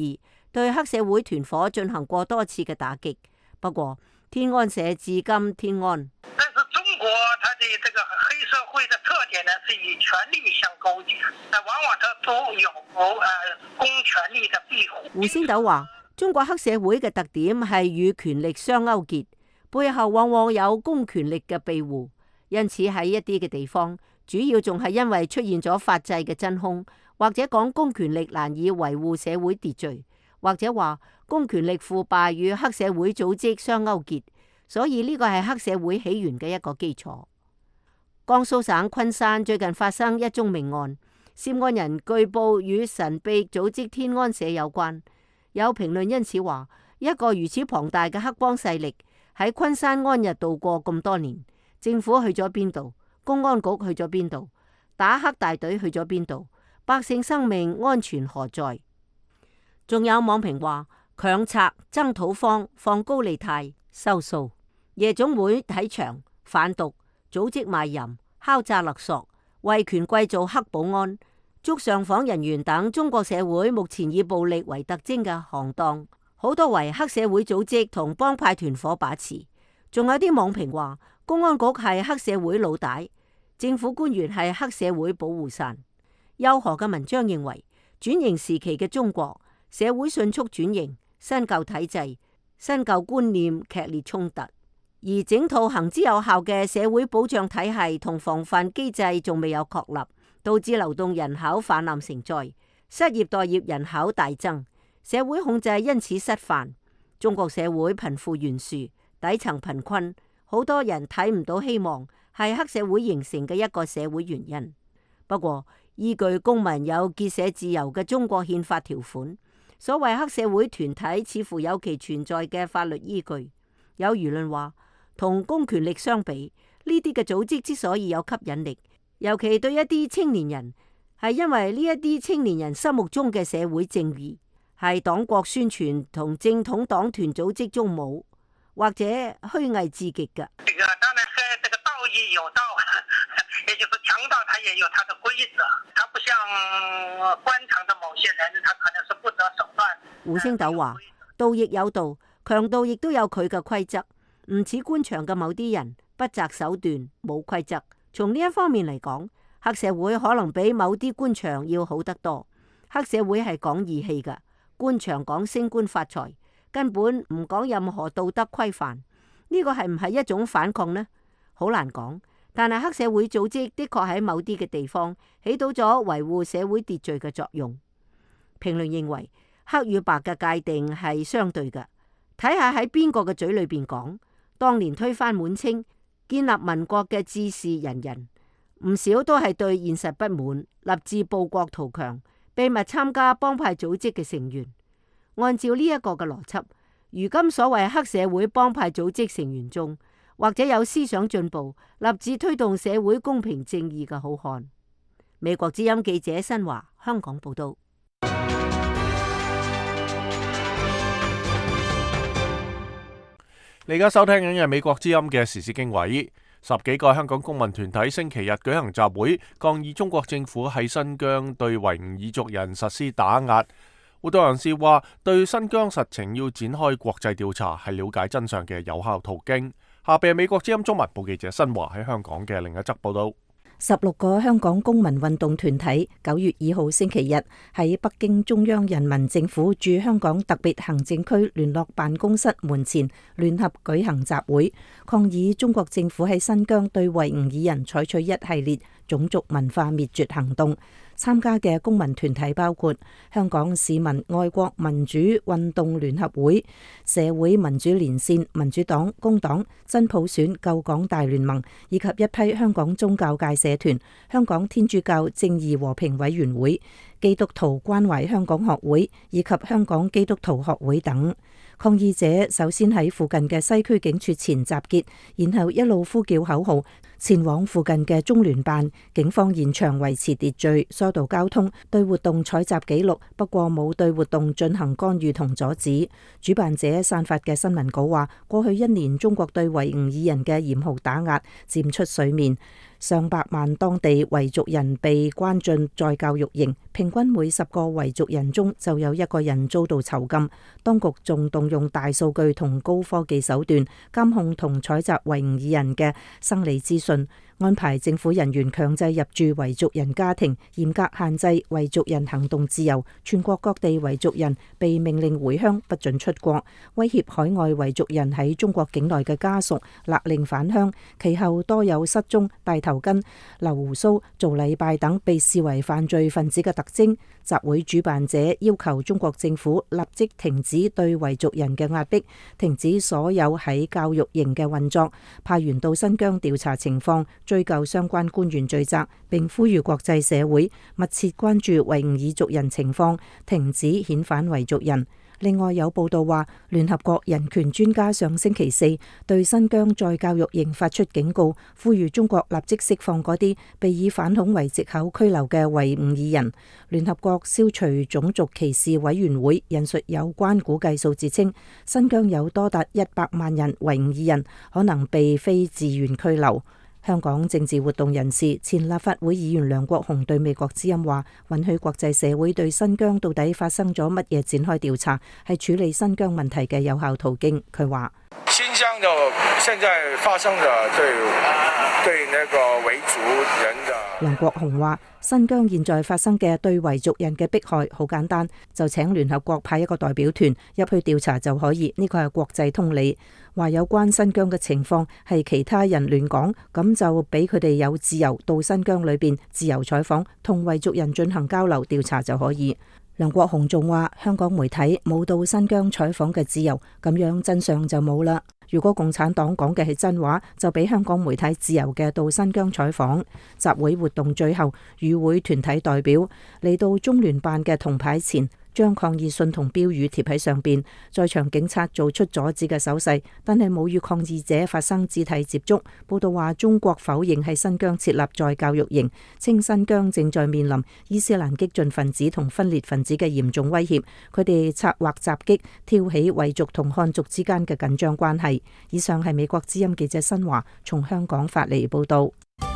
S5: 對黑社會團伙進行過多次嘅打擊。不過，天安社至今天安。
S7: 但是中國它的這個黑社會的特點呢，是與權力相勾結，往往它都有公權力的庇護。
S5: 胡星斗話：中國黑社會嘅特點係與權力相勾結，背後往往有公權力嘅庇護，因此喺一啲嘅地方，主要仲係因為出現咗法制嘅真空，或者講公權力難以維護社會秩序，或者話公權力腐敗與黑社會組織相勾結，所以呢個係黑社會起源嘅一個基礎。江蘇省昆山最近發生一宗命案，涉案人據報與神秘組織天安社有關。有評論因此話，一個如此龐大嘅黑幫勢力喺昆山安逸度過咁多年，政府去咗邊度？公安局去咗邊度？打黑大隊去咗邊度？百姓生命安全何在？仲有網評話，強拆、爭土方、放高利貸、收數、夜總會睇場、販毒、組織賣淫、敲詐勒索、為權貴做黑保安、捉上訪人員等中國社會目前以暴力為特徵嘅行當，好多為黑社會組織同幫派團伙把持。仲有啲網評話，公安局係黑社會老大，政府官員係黑社會保護傘。邱河嘅文章認為，轉型時期嘅中國社會迅速轉型，新舊體制、新舊觀念劇烈衝突，而整套行之有效嘅社會保障體系同防範機制仲未有確立，導致流動人口泛濫成災，失業待業人口大增，社會控制因此失範。中國社會貧富懸殊，底層貧困，好多人睇唔到希望，係黑社會形成嘅一個社會原因。不過，依據公民有結社自由嘅中國憲法條款，所謂黑社會團體似乎有其存在嘅法律依據。有輿論話，同公權力相比，呢啲嘅組織之所以有吸引力，尤其對一啲青年人，係因為呢一啲青年人心目中嘅社會正義係黨國宣傳同正統黨團組織中冇，或者虛偽至極嘅。
S7: 當然係這個道義有道，也就是強盜，他也有他的規則，他不像官場的某些人，他可能是不擇手段。
S5: 胡星斗話：道亦有道，強盜亦都有佢嘅規則，唔似官場嘅某啲人不擇手段冇規則。從呢一方面嚟講，黑社會可能比某啲官場要好得多。黑社會係講義氣嘅，官場講升官發財，根本唔講任何道德規範。呢個係唔係一種反抗呢？好難講。但係黑社會組織的確喺某啲嘅地方起到咗維護社會秩序嘅作用。評論認為，黑與白嘅界定係相對嘅，睇下喺邊個嘅嘴裏邊講。當年推翻滿清，建立民國嘅志士仁人，唔少都係對現實不滿，立志報國圖強，秘密參加幫派組織嘅成員。按照呢一個嘅邏輯，如今所謂黑社會幫派組織成員中，或者有思想進步、立志推動社會公平正義嘅好漢。美國之音記者新華香港報道。
S1: 你而家收聽緊嘅美國之音嘅時事經緯。10幾個香港公民團體星期日舉行集會，抗議中國政府喺新疆對維吾爾族人實施打壓。活動人士話，對新疆實情要展開國際調查，係了解真相嘅有效途徑。下邊係美國之音中文部記者新華喺香港嘅另一則報道。
S6: 16個香港公民運動團體9月2號星期日喺北京中央人民政府駐香港特別行政區聯絡辦公室門前聯合舉行集會，抗議中國政府喺新疆對維吾爾人採取一系列種族文化滅絕行動。參加嘅公民團體包括香港市民愛國民主運動聯合會、社會民主連線、民主黨、工黨、真普選、救港大聯盟，以及一批香港宗教界社團、香港天主教正義和平委員會、基督徒關懷香港學會以及香港基督徒學會等。 抗議者首先喺附近嘅西區警署前集結，然後一路呼叫口號，前往附近嘅中聯辦。警方現場維持秩序，疏導交通，對活動採集記錄，不過冇對活動進行干預同阻止。主辦者散發嘅新聞稿話，過去1年中國對維吾爾人嘅嚴酷打壓漸出水面。上百萬當地維族人被關進再教育營，平均每10個維族人中就有1個人遭到囚禁。當局仲動用大數據同高科技手段監控同採集維吾爾人嘅生理資訊，安排政府人員強制入住維族人家庭，嚴格限制維族人行動自由。全國各地維族人被命令回鄉，不准出國，威脅海外維族人喺中國境內嘅家屬，勒令返鄉。其後多有失蹤、戴頭巾、留鬍鬚、做禮拜等被視為犯罪分子嘅特徵。集會主辦者要求中國政府立即停止對維族人嘅壓迫，停止所有喺教育營嘅運作，派員到新疆調查情況，追究相關官員罪責，並呼籲國際社會密切關注維吾爾族人情況，停止遣返維族人。另外有報道話，聯合國人權專家上星期4對新疆再教育營發出警告，呼籲中國立即釋放嗰啲被以反恐為藉口拘留嘅維吾爾人。聯合國消除種族歧視委員會引述有關估計數字稱，新疆有多達100萬人維吾爾人可能被非自願拘留。香港政治活動人士、前立法會議員梁國雄對美國之音話，允許國際社會對新疆到底發生咗乜嘢展開調查，係處理新疆問題嘅有效途徑。佢話：
S2: 新疆的現在發生的對那個維族人的。
S6: 梁國雄話：新疆現在發生嘅對維族人嘅迫害好簡單，就請聯合國派一個代表團入去調查就可以，呢個係國際通理。話有關新疆嘅情況係其他人亂講，咁就俾佢哋有自由到新疆裏邊自由採訪，同維族人進行交流調查就可以。梁國雄仲話：香港媒體冇到新疆採訪嘅自由，咁樣真相就冇啦。如果共產黨講嘅係真話，就俾香港媒體自由嘅到新疆採訪。集會活動最後，與會團體代表嚟到中聯辦嘅銅牌前，將抗議信同標語貼喺上邊，在場警察做出阻止嘅手勢，但係冇與抗議者發生肢體接觸。報道話中國否認喺新疆設立再教育營，稱新疆正在面臨伊斯蘭激進分子同分裂分子嘅嚴重威脅，佢哋策劃襲擊，挑起維族同漢族之間嘅緊張關係。以上係美國之音記者新華從香港發嚟報道。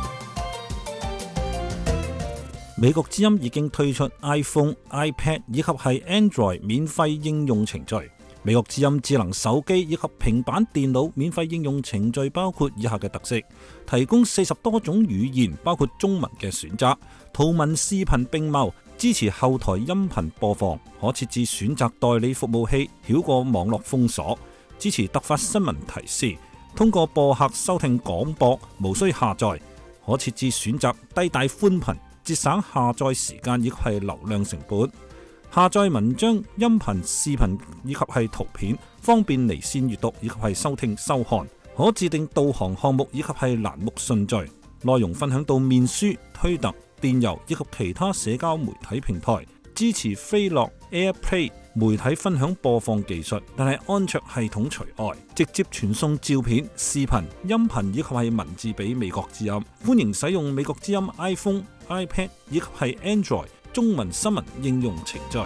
S8: 美國之音已經推出 iPhone、iPad 以及係 Android 免費應用程序。美國之音智能手機以及平板電腦免費應用程序包括以下嘅特色：提供40多種語言，包括中文嘅選擇，圖文視頻並茂，支持後台音頻播放，可設置選擇代理服務器，繞過網絡封鎖，支持突發新聞提示，通過播客收聽廣播，無需下載，可設置選擇低帶寬頻，節省下載時間以及係流量成本，下載文章、音頻、視頻以及係圖片，方便離線閱讀以及係收聽收看，可自定導航項目以及係欄目順序，內容分享到面書、推特、電郵以及其他社交媒體平台，支持飛樂、AirPlay 媒體分享播放技術，但係安卓系統除外，直接傳送照片、視頻、音頻以及係文字俾美國之音。歡迎使用美國之音 iPhone、iPad 以及係 Android 中文新聞應用程序。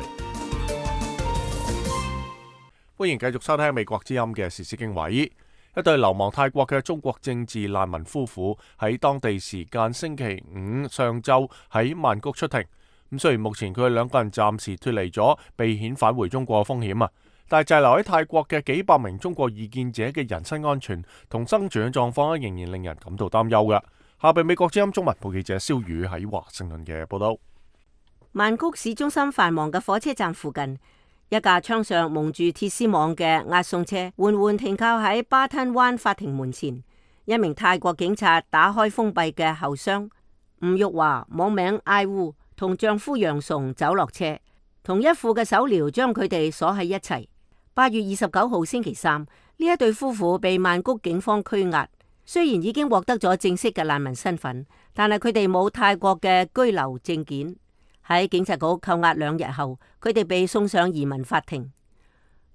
S1: 歡迎繼續收聽美國之音嘅時事經緯。一對流亡泰國嘅中國政治難民夫婦喺當地時間星期五上晝喺曼谷出庭。咁雖然目前佢哋兩個人暫時脫離咗被遣返回中國嘅風險啊，但係滯留喺泰國嘅幾百名中國異見者嘅人身安全同生存嘅狀況仍然令人感到擔憂嘅。下邊美國之音中文部記者蕭宇喺華盛頓嘅報道。
S5: 曼谷市中心繁忙嘅火車站附近，一架窗上蒙住鐵絲網嘅押送車緩緩停靠喺巴吞灣法庭門前。一名泰國警察打開封閉嘅後箱，吳玉華網名艾烏同丈夫楊崇走落車，同一副嘅手鐐將佢哋鎖喺一齊。8月29號星期三，呢一對夫婦被曼谷警方拘押。雖然已經獲得咗正式嘅難民身份，但係佢哋冇泰國嘅居留證件。喺警察局扣押2日後，佢哋被送上移民法庭。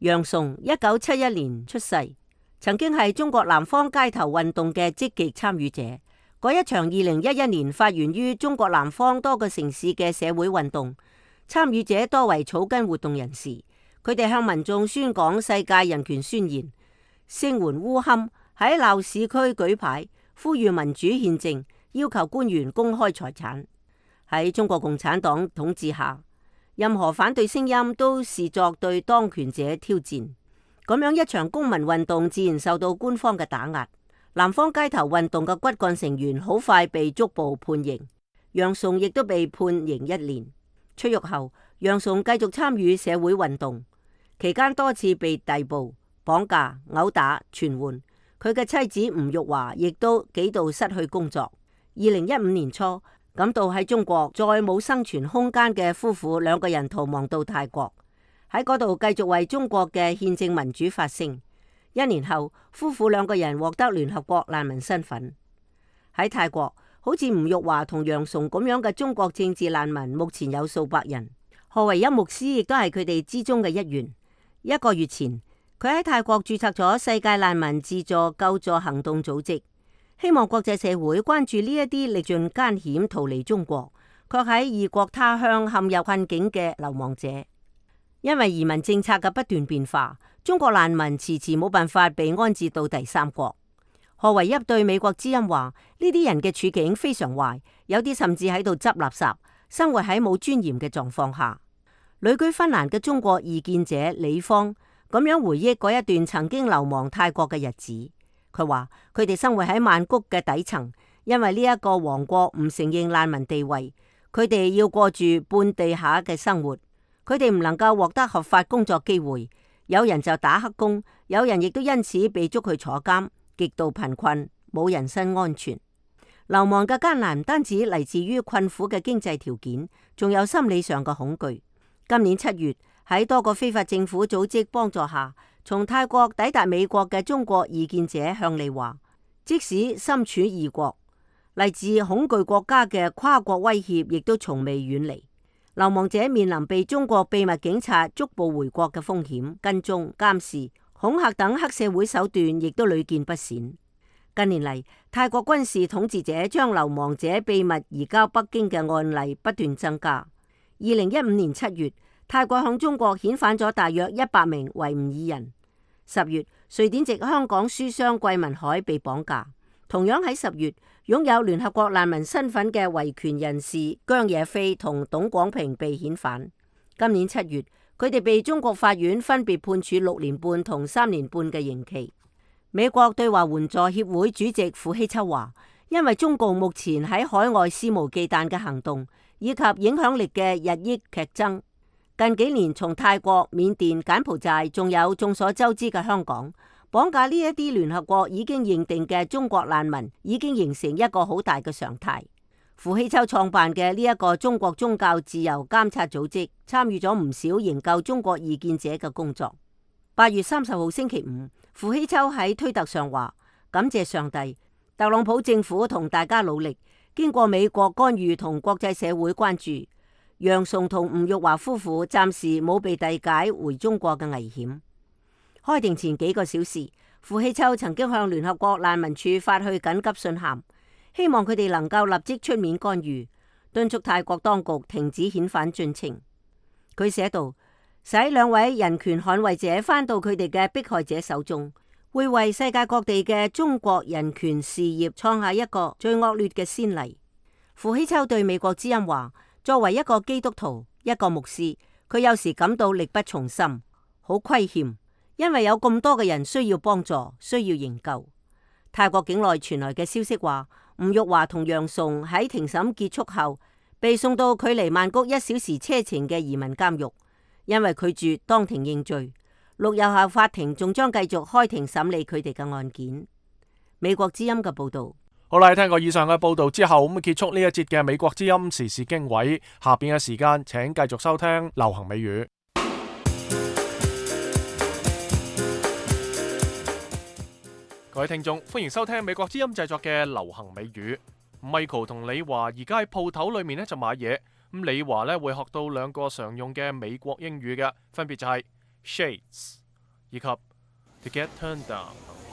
S5: 楊崇1971年出世，曾經係中國南方街頭運動嘅積極參與者。嗰一場2011年發源於中國南方多個城市嘅社會運動，參與者多為草根活動人士，佢哋向民眾宣講世界人權宣言，聲援烏坎，喺鬧市區舉牌，呼籲民主憲政，要求官員公開財產。喺中國共產黨統治下，任何反對聲音都視作對當權者挑戰。咁樣一場公民運動自然受到官方嘅打壓。南方街頭運動嘅骨幹成員好快被捉捕判刑，楊崇亦都被判刑1年。出獄後，楊崇繼續參與社會運動，期間多次被逮捕、綁架、毆打、傳喚。佢嘅妻子吳玉華亦都幾度失去工作。2015年初，感到喺中國再冇生存空間嘅夫婦2個人逃亡到泰國，喺嗰度繼續為中國嘅憲政民主發聲。1年後，夫婦2個人獲得聯合國難民身份。喺泰國，好似吳玉華同楊崇咁樣嘅中國政治難民，目前有數百人。賀維欽牧師亦都係佢哋之中嘅一員。1個月前，佢喺泰國註冊咗世界難民自助救助行動組織。希望國際社會關注呢一啲歷盡艱險逃離中國，卻喺異國他鄉陷入困境嘅流亡者。因為移民政策嘅不斷變化，中國難民遲遲冇辦法被安置到第3國。賀維欽對美國之音話：呢啲人嘅處境非常壞，有啲甚至喺度執垃圾，生活喺冇尊嚴嘅狀況下。旅居芬蘭嘅中國異見者李芳咁樣回憶嗰一段曾經流亡泰國嘅日子。佢話：佢哋生活喺曼谷嘅底層，因為呢一個王國唔承認難民地位，佢哋要過住半地下嘅生活。佢哋唔能夠獲得合法工作機會，有人就打黑工，有人亦都因此被捉去坐監，極度貧困，冇人身安全。流亡嘅艱難唔單止嚟自於困苦嘅經濟條件，仲有心理上嘅恐懼。今年7月，喺多個非法政府組織幫助下，從泰國抵達美國嘅中國異見者向利話，即使身處異國，嚟自恐懼國家嘅跨國威脅亦都從未遠離。流亡者面臨被中國秘密警察捉捕回國嘅風險，跟蹤、監視、恐嚇等黑社會手段亦都屢見不鮮。近年嚟，泰國軍事統治者將流亡者秘密移交北京嘅案例不斷增加。2015年7月，泰國向中國遣返咗大約100名維吾爾人。10月，瑞典籍香港書商桂民海被綁架。同樣喺10月，擁有聯合國難民身份嘅維權人士姜野飛同董廣平被遣返。今年7月，佢哋被中國法院分別判處6年半同3年半嘅刑期。美國對華援助協會主席傅希秋話：因為中共目前喺海外肆無忌憚嘅行動，以及影響力嘅日益劇增，近幾年從泰國、緬甸、柬埔寨，仲有眾所周知嘅香港，綁架呢一啲聯合國已經認定嘅中國難民，已經形成一個好大嘅常態。傅希秋創辦嘅呢一個中國宗教自由監察組織，參與咗唔少營救中國異見者嘅工作。8月30號星期五，傅希秋喺推特上話：感謝上帝，特朗普政府同大家努力，經過美國干預同國際社會關注，楊崇同吳玉華夫婦暫時冇被遞解回中國嘅危險。開庭前幾個小時，傅希秋曾經向聯合國難民署發去緊急信函，希望佢哋能夠立即出面干預，敦促泰國當局停止遣返進程。佢寫道：使2位人權捍衛者返到佢哋嘅迫害者手中，會為世界各地嘅中國人權事業創下一個最惡劣嘅先例。傅希秋對美國之音話：作為一個基督徒，一個牧師，佢有時感到力不從心，好虧欠，因為有咁多嘅人需要幫助，需要營救。泰國境內傳來嘅消息話，吳玉華同楊崇喺庭審結束後，被送到距離曼谷1小時車程嘅移民監獄，因為拒絕當庭認罪。6日後，法庭仲將繼續開庭審理佢哋嘅案件。美國之音嘅報道。
S1: 好啦，聽過以上嘅報道之後，咁結束呢一節嘅美國之音時事經緯。下邊嘅時間，請繼續收聽流行美語。各位聽眾，歡迎收聽美國之音製作嘅流行美語。Michael 同李華而家喺鋪頭裏面咧就買嘢，李華咧會學到2個常用嘅美國英語嘅，分別就係 shades 以及 to get turned down。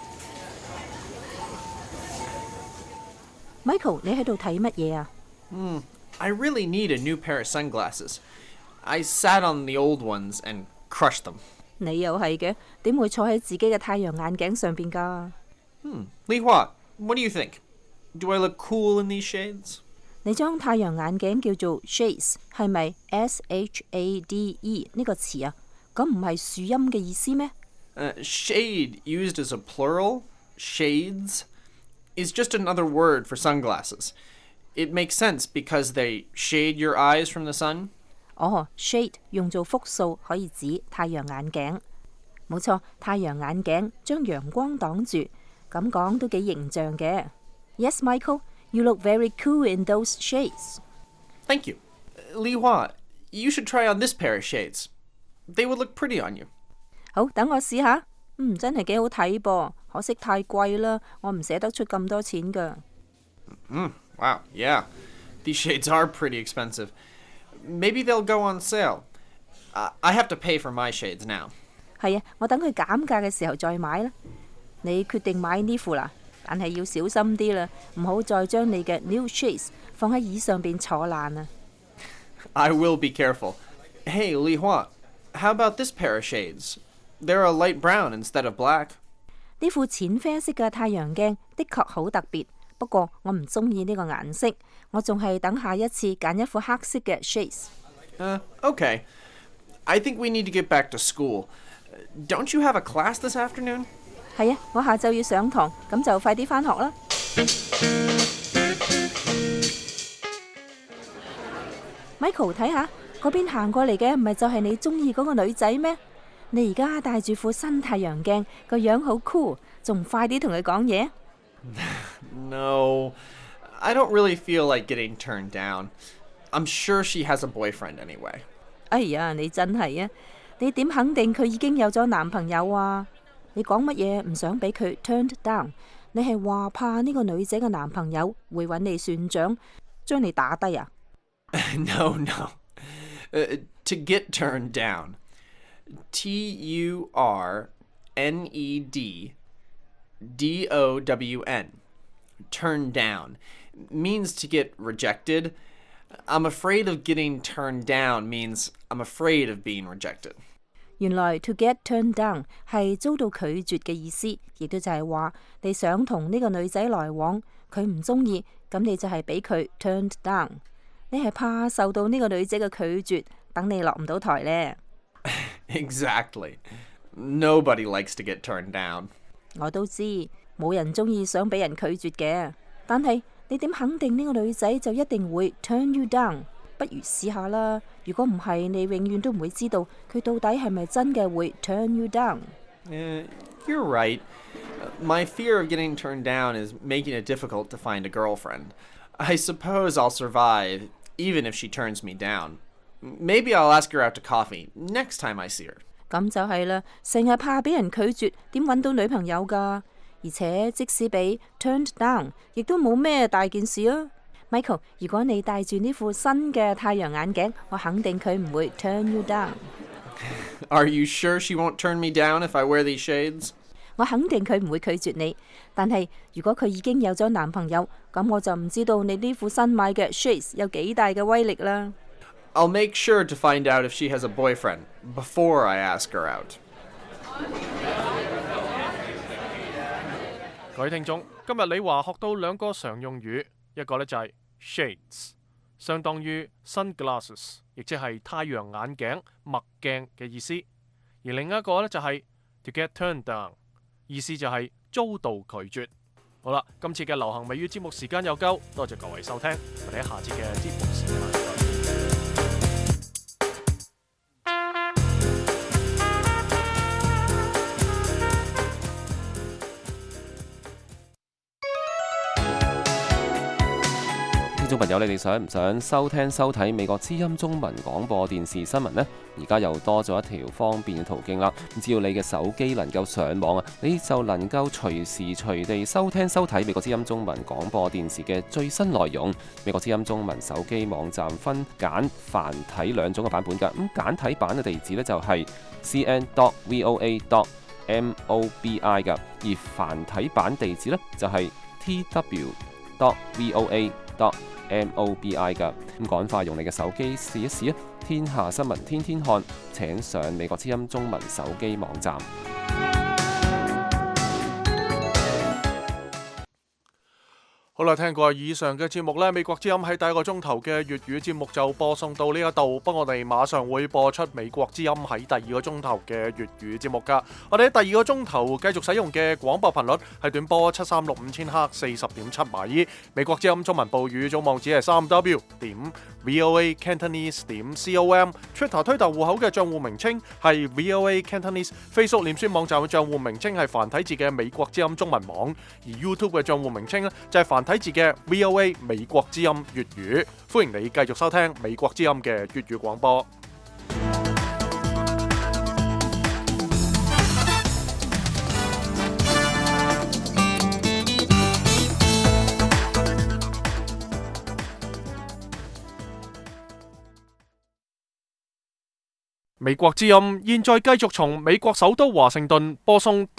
S6: Michael， 你喺度睇乜嘢啊？
S9: I really need a new pair of sunglasses. I sat on the old ones and crushed them.
S6: 你又係嘅，點會坐喺自己嘅太陽眼鏡上邊㗎？
S9: Li Hua, what do you think? Do I look cool in these shades?
S6: 你將太陽眼鏡叫做 shades， 係咪 shade 呢個詞啊？咁唔係樹蔭嘅意思咩？
S9: Shade used as a plural, shades, is just another word for sunglasses. It makes sense because they shade your eyes from the sun.
S6: 哦 shade 用做複數可以指太陽眼鏡。冇錯，太陽眼鏡將陽光擋住，咁講都幾形象嘅。Yes, Michael, you look very cool in those shades.
S9: Thank you. Li Hua, you should try on this pair of shades. They would look pretty on you.
S6: 好，等我試下。真係幾好睇噃，可惜太貴啦，我唔捨得出咁多錢㗎。
S9: Wow, yeah. These shades are pretty expensive. Maybe they'll go on sale. I have to pay for my shades now.
S6: 係啊，我等佢減價嘅時候再買啦。你決定買呢副啦，但係要小心啲啦，唔好再將你嘅 new shades 放喺椅上邊坐爛啊。
S9: I will be careful. Hey, Li Hua, how about this pair of shades? They're a light brown instead of black.
S6: 呢副淺啡色嘅太陽鏡的確好特別，不過我唔中意呢個顏色，我仲係等下一次揀一副黑色嘅 shades。
S9: Okay. I think we need to get back to school. Don't you have a class this afternoon?
S6: 係啊，我下晝要上堂，咁就快啲返學啦。Michael， 睇下嗰邊行過嚟嘅，唔係就係你中意嗰個女仔咩？你而家戴住副新太陽鏡，個樣好 cool， 仲唔快啲同佢講嘢？
S9: No, I don't really feel like getting turned down. I'm sure she has a boyfriend anyway.
S6: 哎呀，你真係啊！你點肯定佢已經有咗男朋友啊？你講乜嘢唔想俾佢 turned down？ 你係話怕呢個女仔嘅男朋友會揾你算賬，將你打低啊？
S9: No. To get turned down. TURNEDDOWN. Turn down means to get rejected. I'm afraid of getting turned down means I'm afraid of being rejected.
S6: 原來 to get turned down 係遭到拒絕嘅意思，亦都就係話你想同呢個女仔來往，佢唔中意，咁你就係俾佢 turned down。你係怕受到呢個女仔嘅拒絕，等你落唔到台呢。
S9: Exactly. Nobody likes to get turned down.
S6: 我都知，冇人中意想俾人拒絕嘅，但係你點肯定呢個女仔就一定會 turn you down？ 不如試下啦。如果唔係，你永遠都唔會知道佢到底係咪真嘅會 turn you down。
S9: You're right. My fear of getting turned down is making it difficult to find a girlfriend. I suppose I'll survive, even if she turns me down. Maybe I'll ask her out to coffee next time I see her.
S6: 咁就係啦，成日怕俾人拒絕，點揾到女朋友㗎？而且即使俾 turned down， 亦都冇咩大件事啊。Michael， 如果你戴住呢副新嘅太陽眼鏡，我肯定佢唔會 turn you down。
S9: Are you sure she won't turn me down if I wear these shades?
S6: 我肯定佢唔會拒絕你，但係如果佢已經有咗男朋友，咁我就唔知道你呢副新買嘅 shades 有幾大嘅威力啦。
S9: I'll make sure to find out if she has a boyfriend before I ask her out.
S1: 各位聽眾，今日李華學到兩個常用語，一個呢就係 shades， 相當於 sunglasses， 亦即係太陽眼鏡、墨鏡嘅意思；而另一個呢就係 to get turned down， 意思就係遭到拒絕。好啦，今次嘅流行美語節目時間又夠，多謝各位收聽，我哋喺下次嘅節目時間再見。
S10: 聽眾朋友，你哋想唔想收聽收睇美國之音中文廣播電視新聞呢？而家又多咗一條方便嘅途徑啦！只要你嘅手機能夠上網啊，你就能夠隨時隨地收聽收睇美國之音中文廣播電視嘅最新內容。美國之音中文手機網站分簡繁體兩種嘅版本㗎。咁簡體版嘅地址呢，就係 cn.voa. TW.MOBI 㗎，而繁體版地址呢，就係 TW.VOA.MOBI 㗎。咁趕快用你嘅手機試一試啊！天下新聞天天看，請上美國之音中文手機網站。
S1: 好啦，聽過以上嘅節目呢，美國之音喺第一個鐘頭嘅粵語節目就播送到呢一度，不過我哋馬上會播出美國之音喺第二個鐘頭嘅粵語節目㗎。我哋喺第二個鐘頭繼續使用嘅廣播頻率係短波7365000赫40.7米。美國之音中文部語組網址係3w.voacantonese.com。Twitter 推特戶口嘅帳戶名稱係 VOA Cantonese。Facebook 臉書網站嘅帳戶名稱係繁體字嘅美國之音中文網，而 YouTube 嘅帳戶名稱呢就係繁體字嘅 VOA 美國之音粵語。歡迎你繼續收聽美國之音嘅粵語廣播。美國之音現在繼續從美國首都華盛頓播送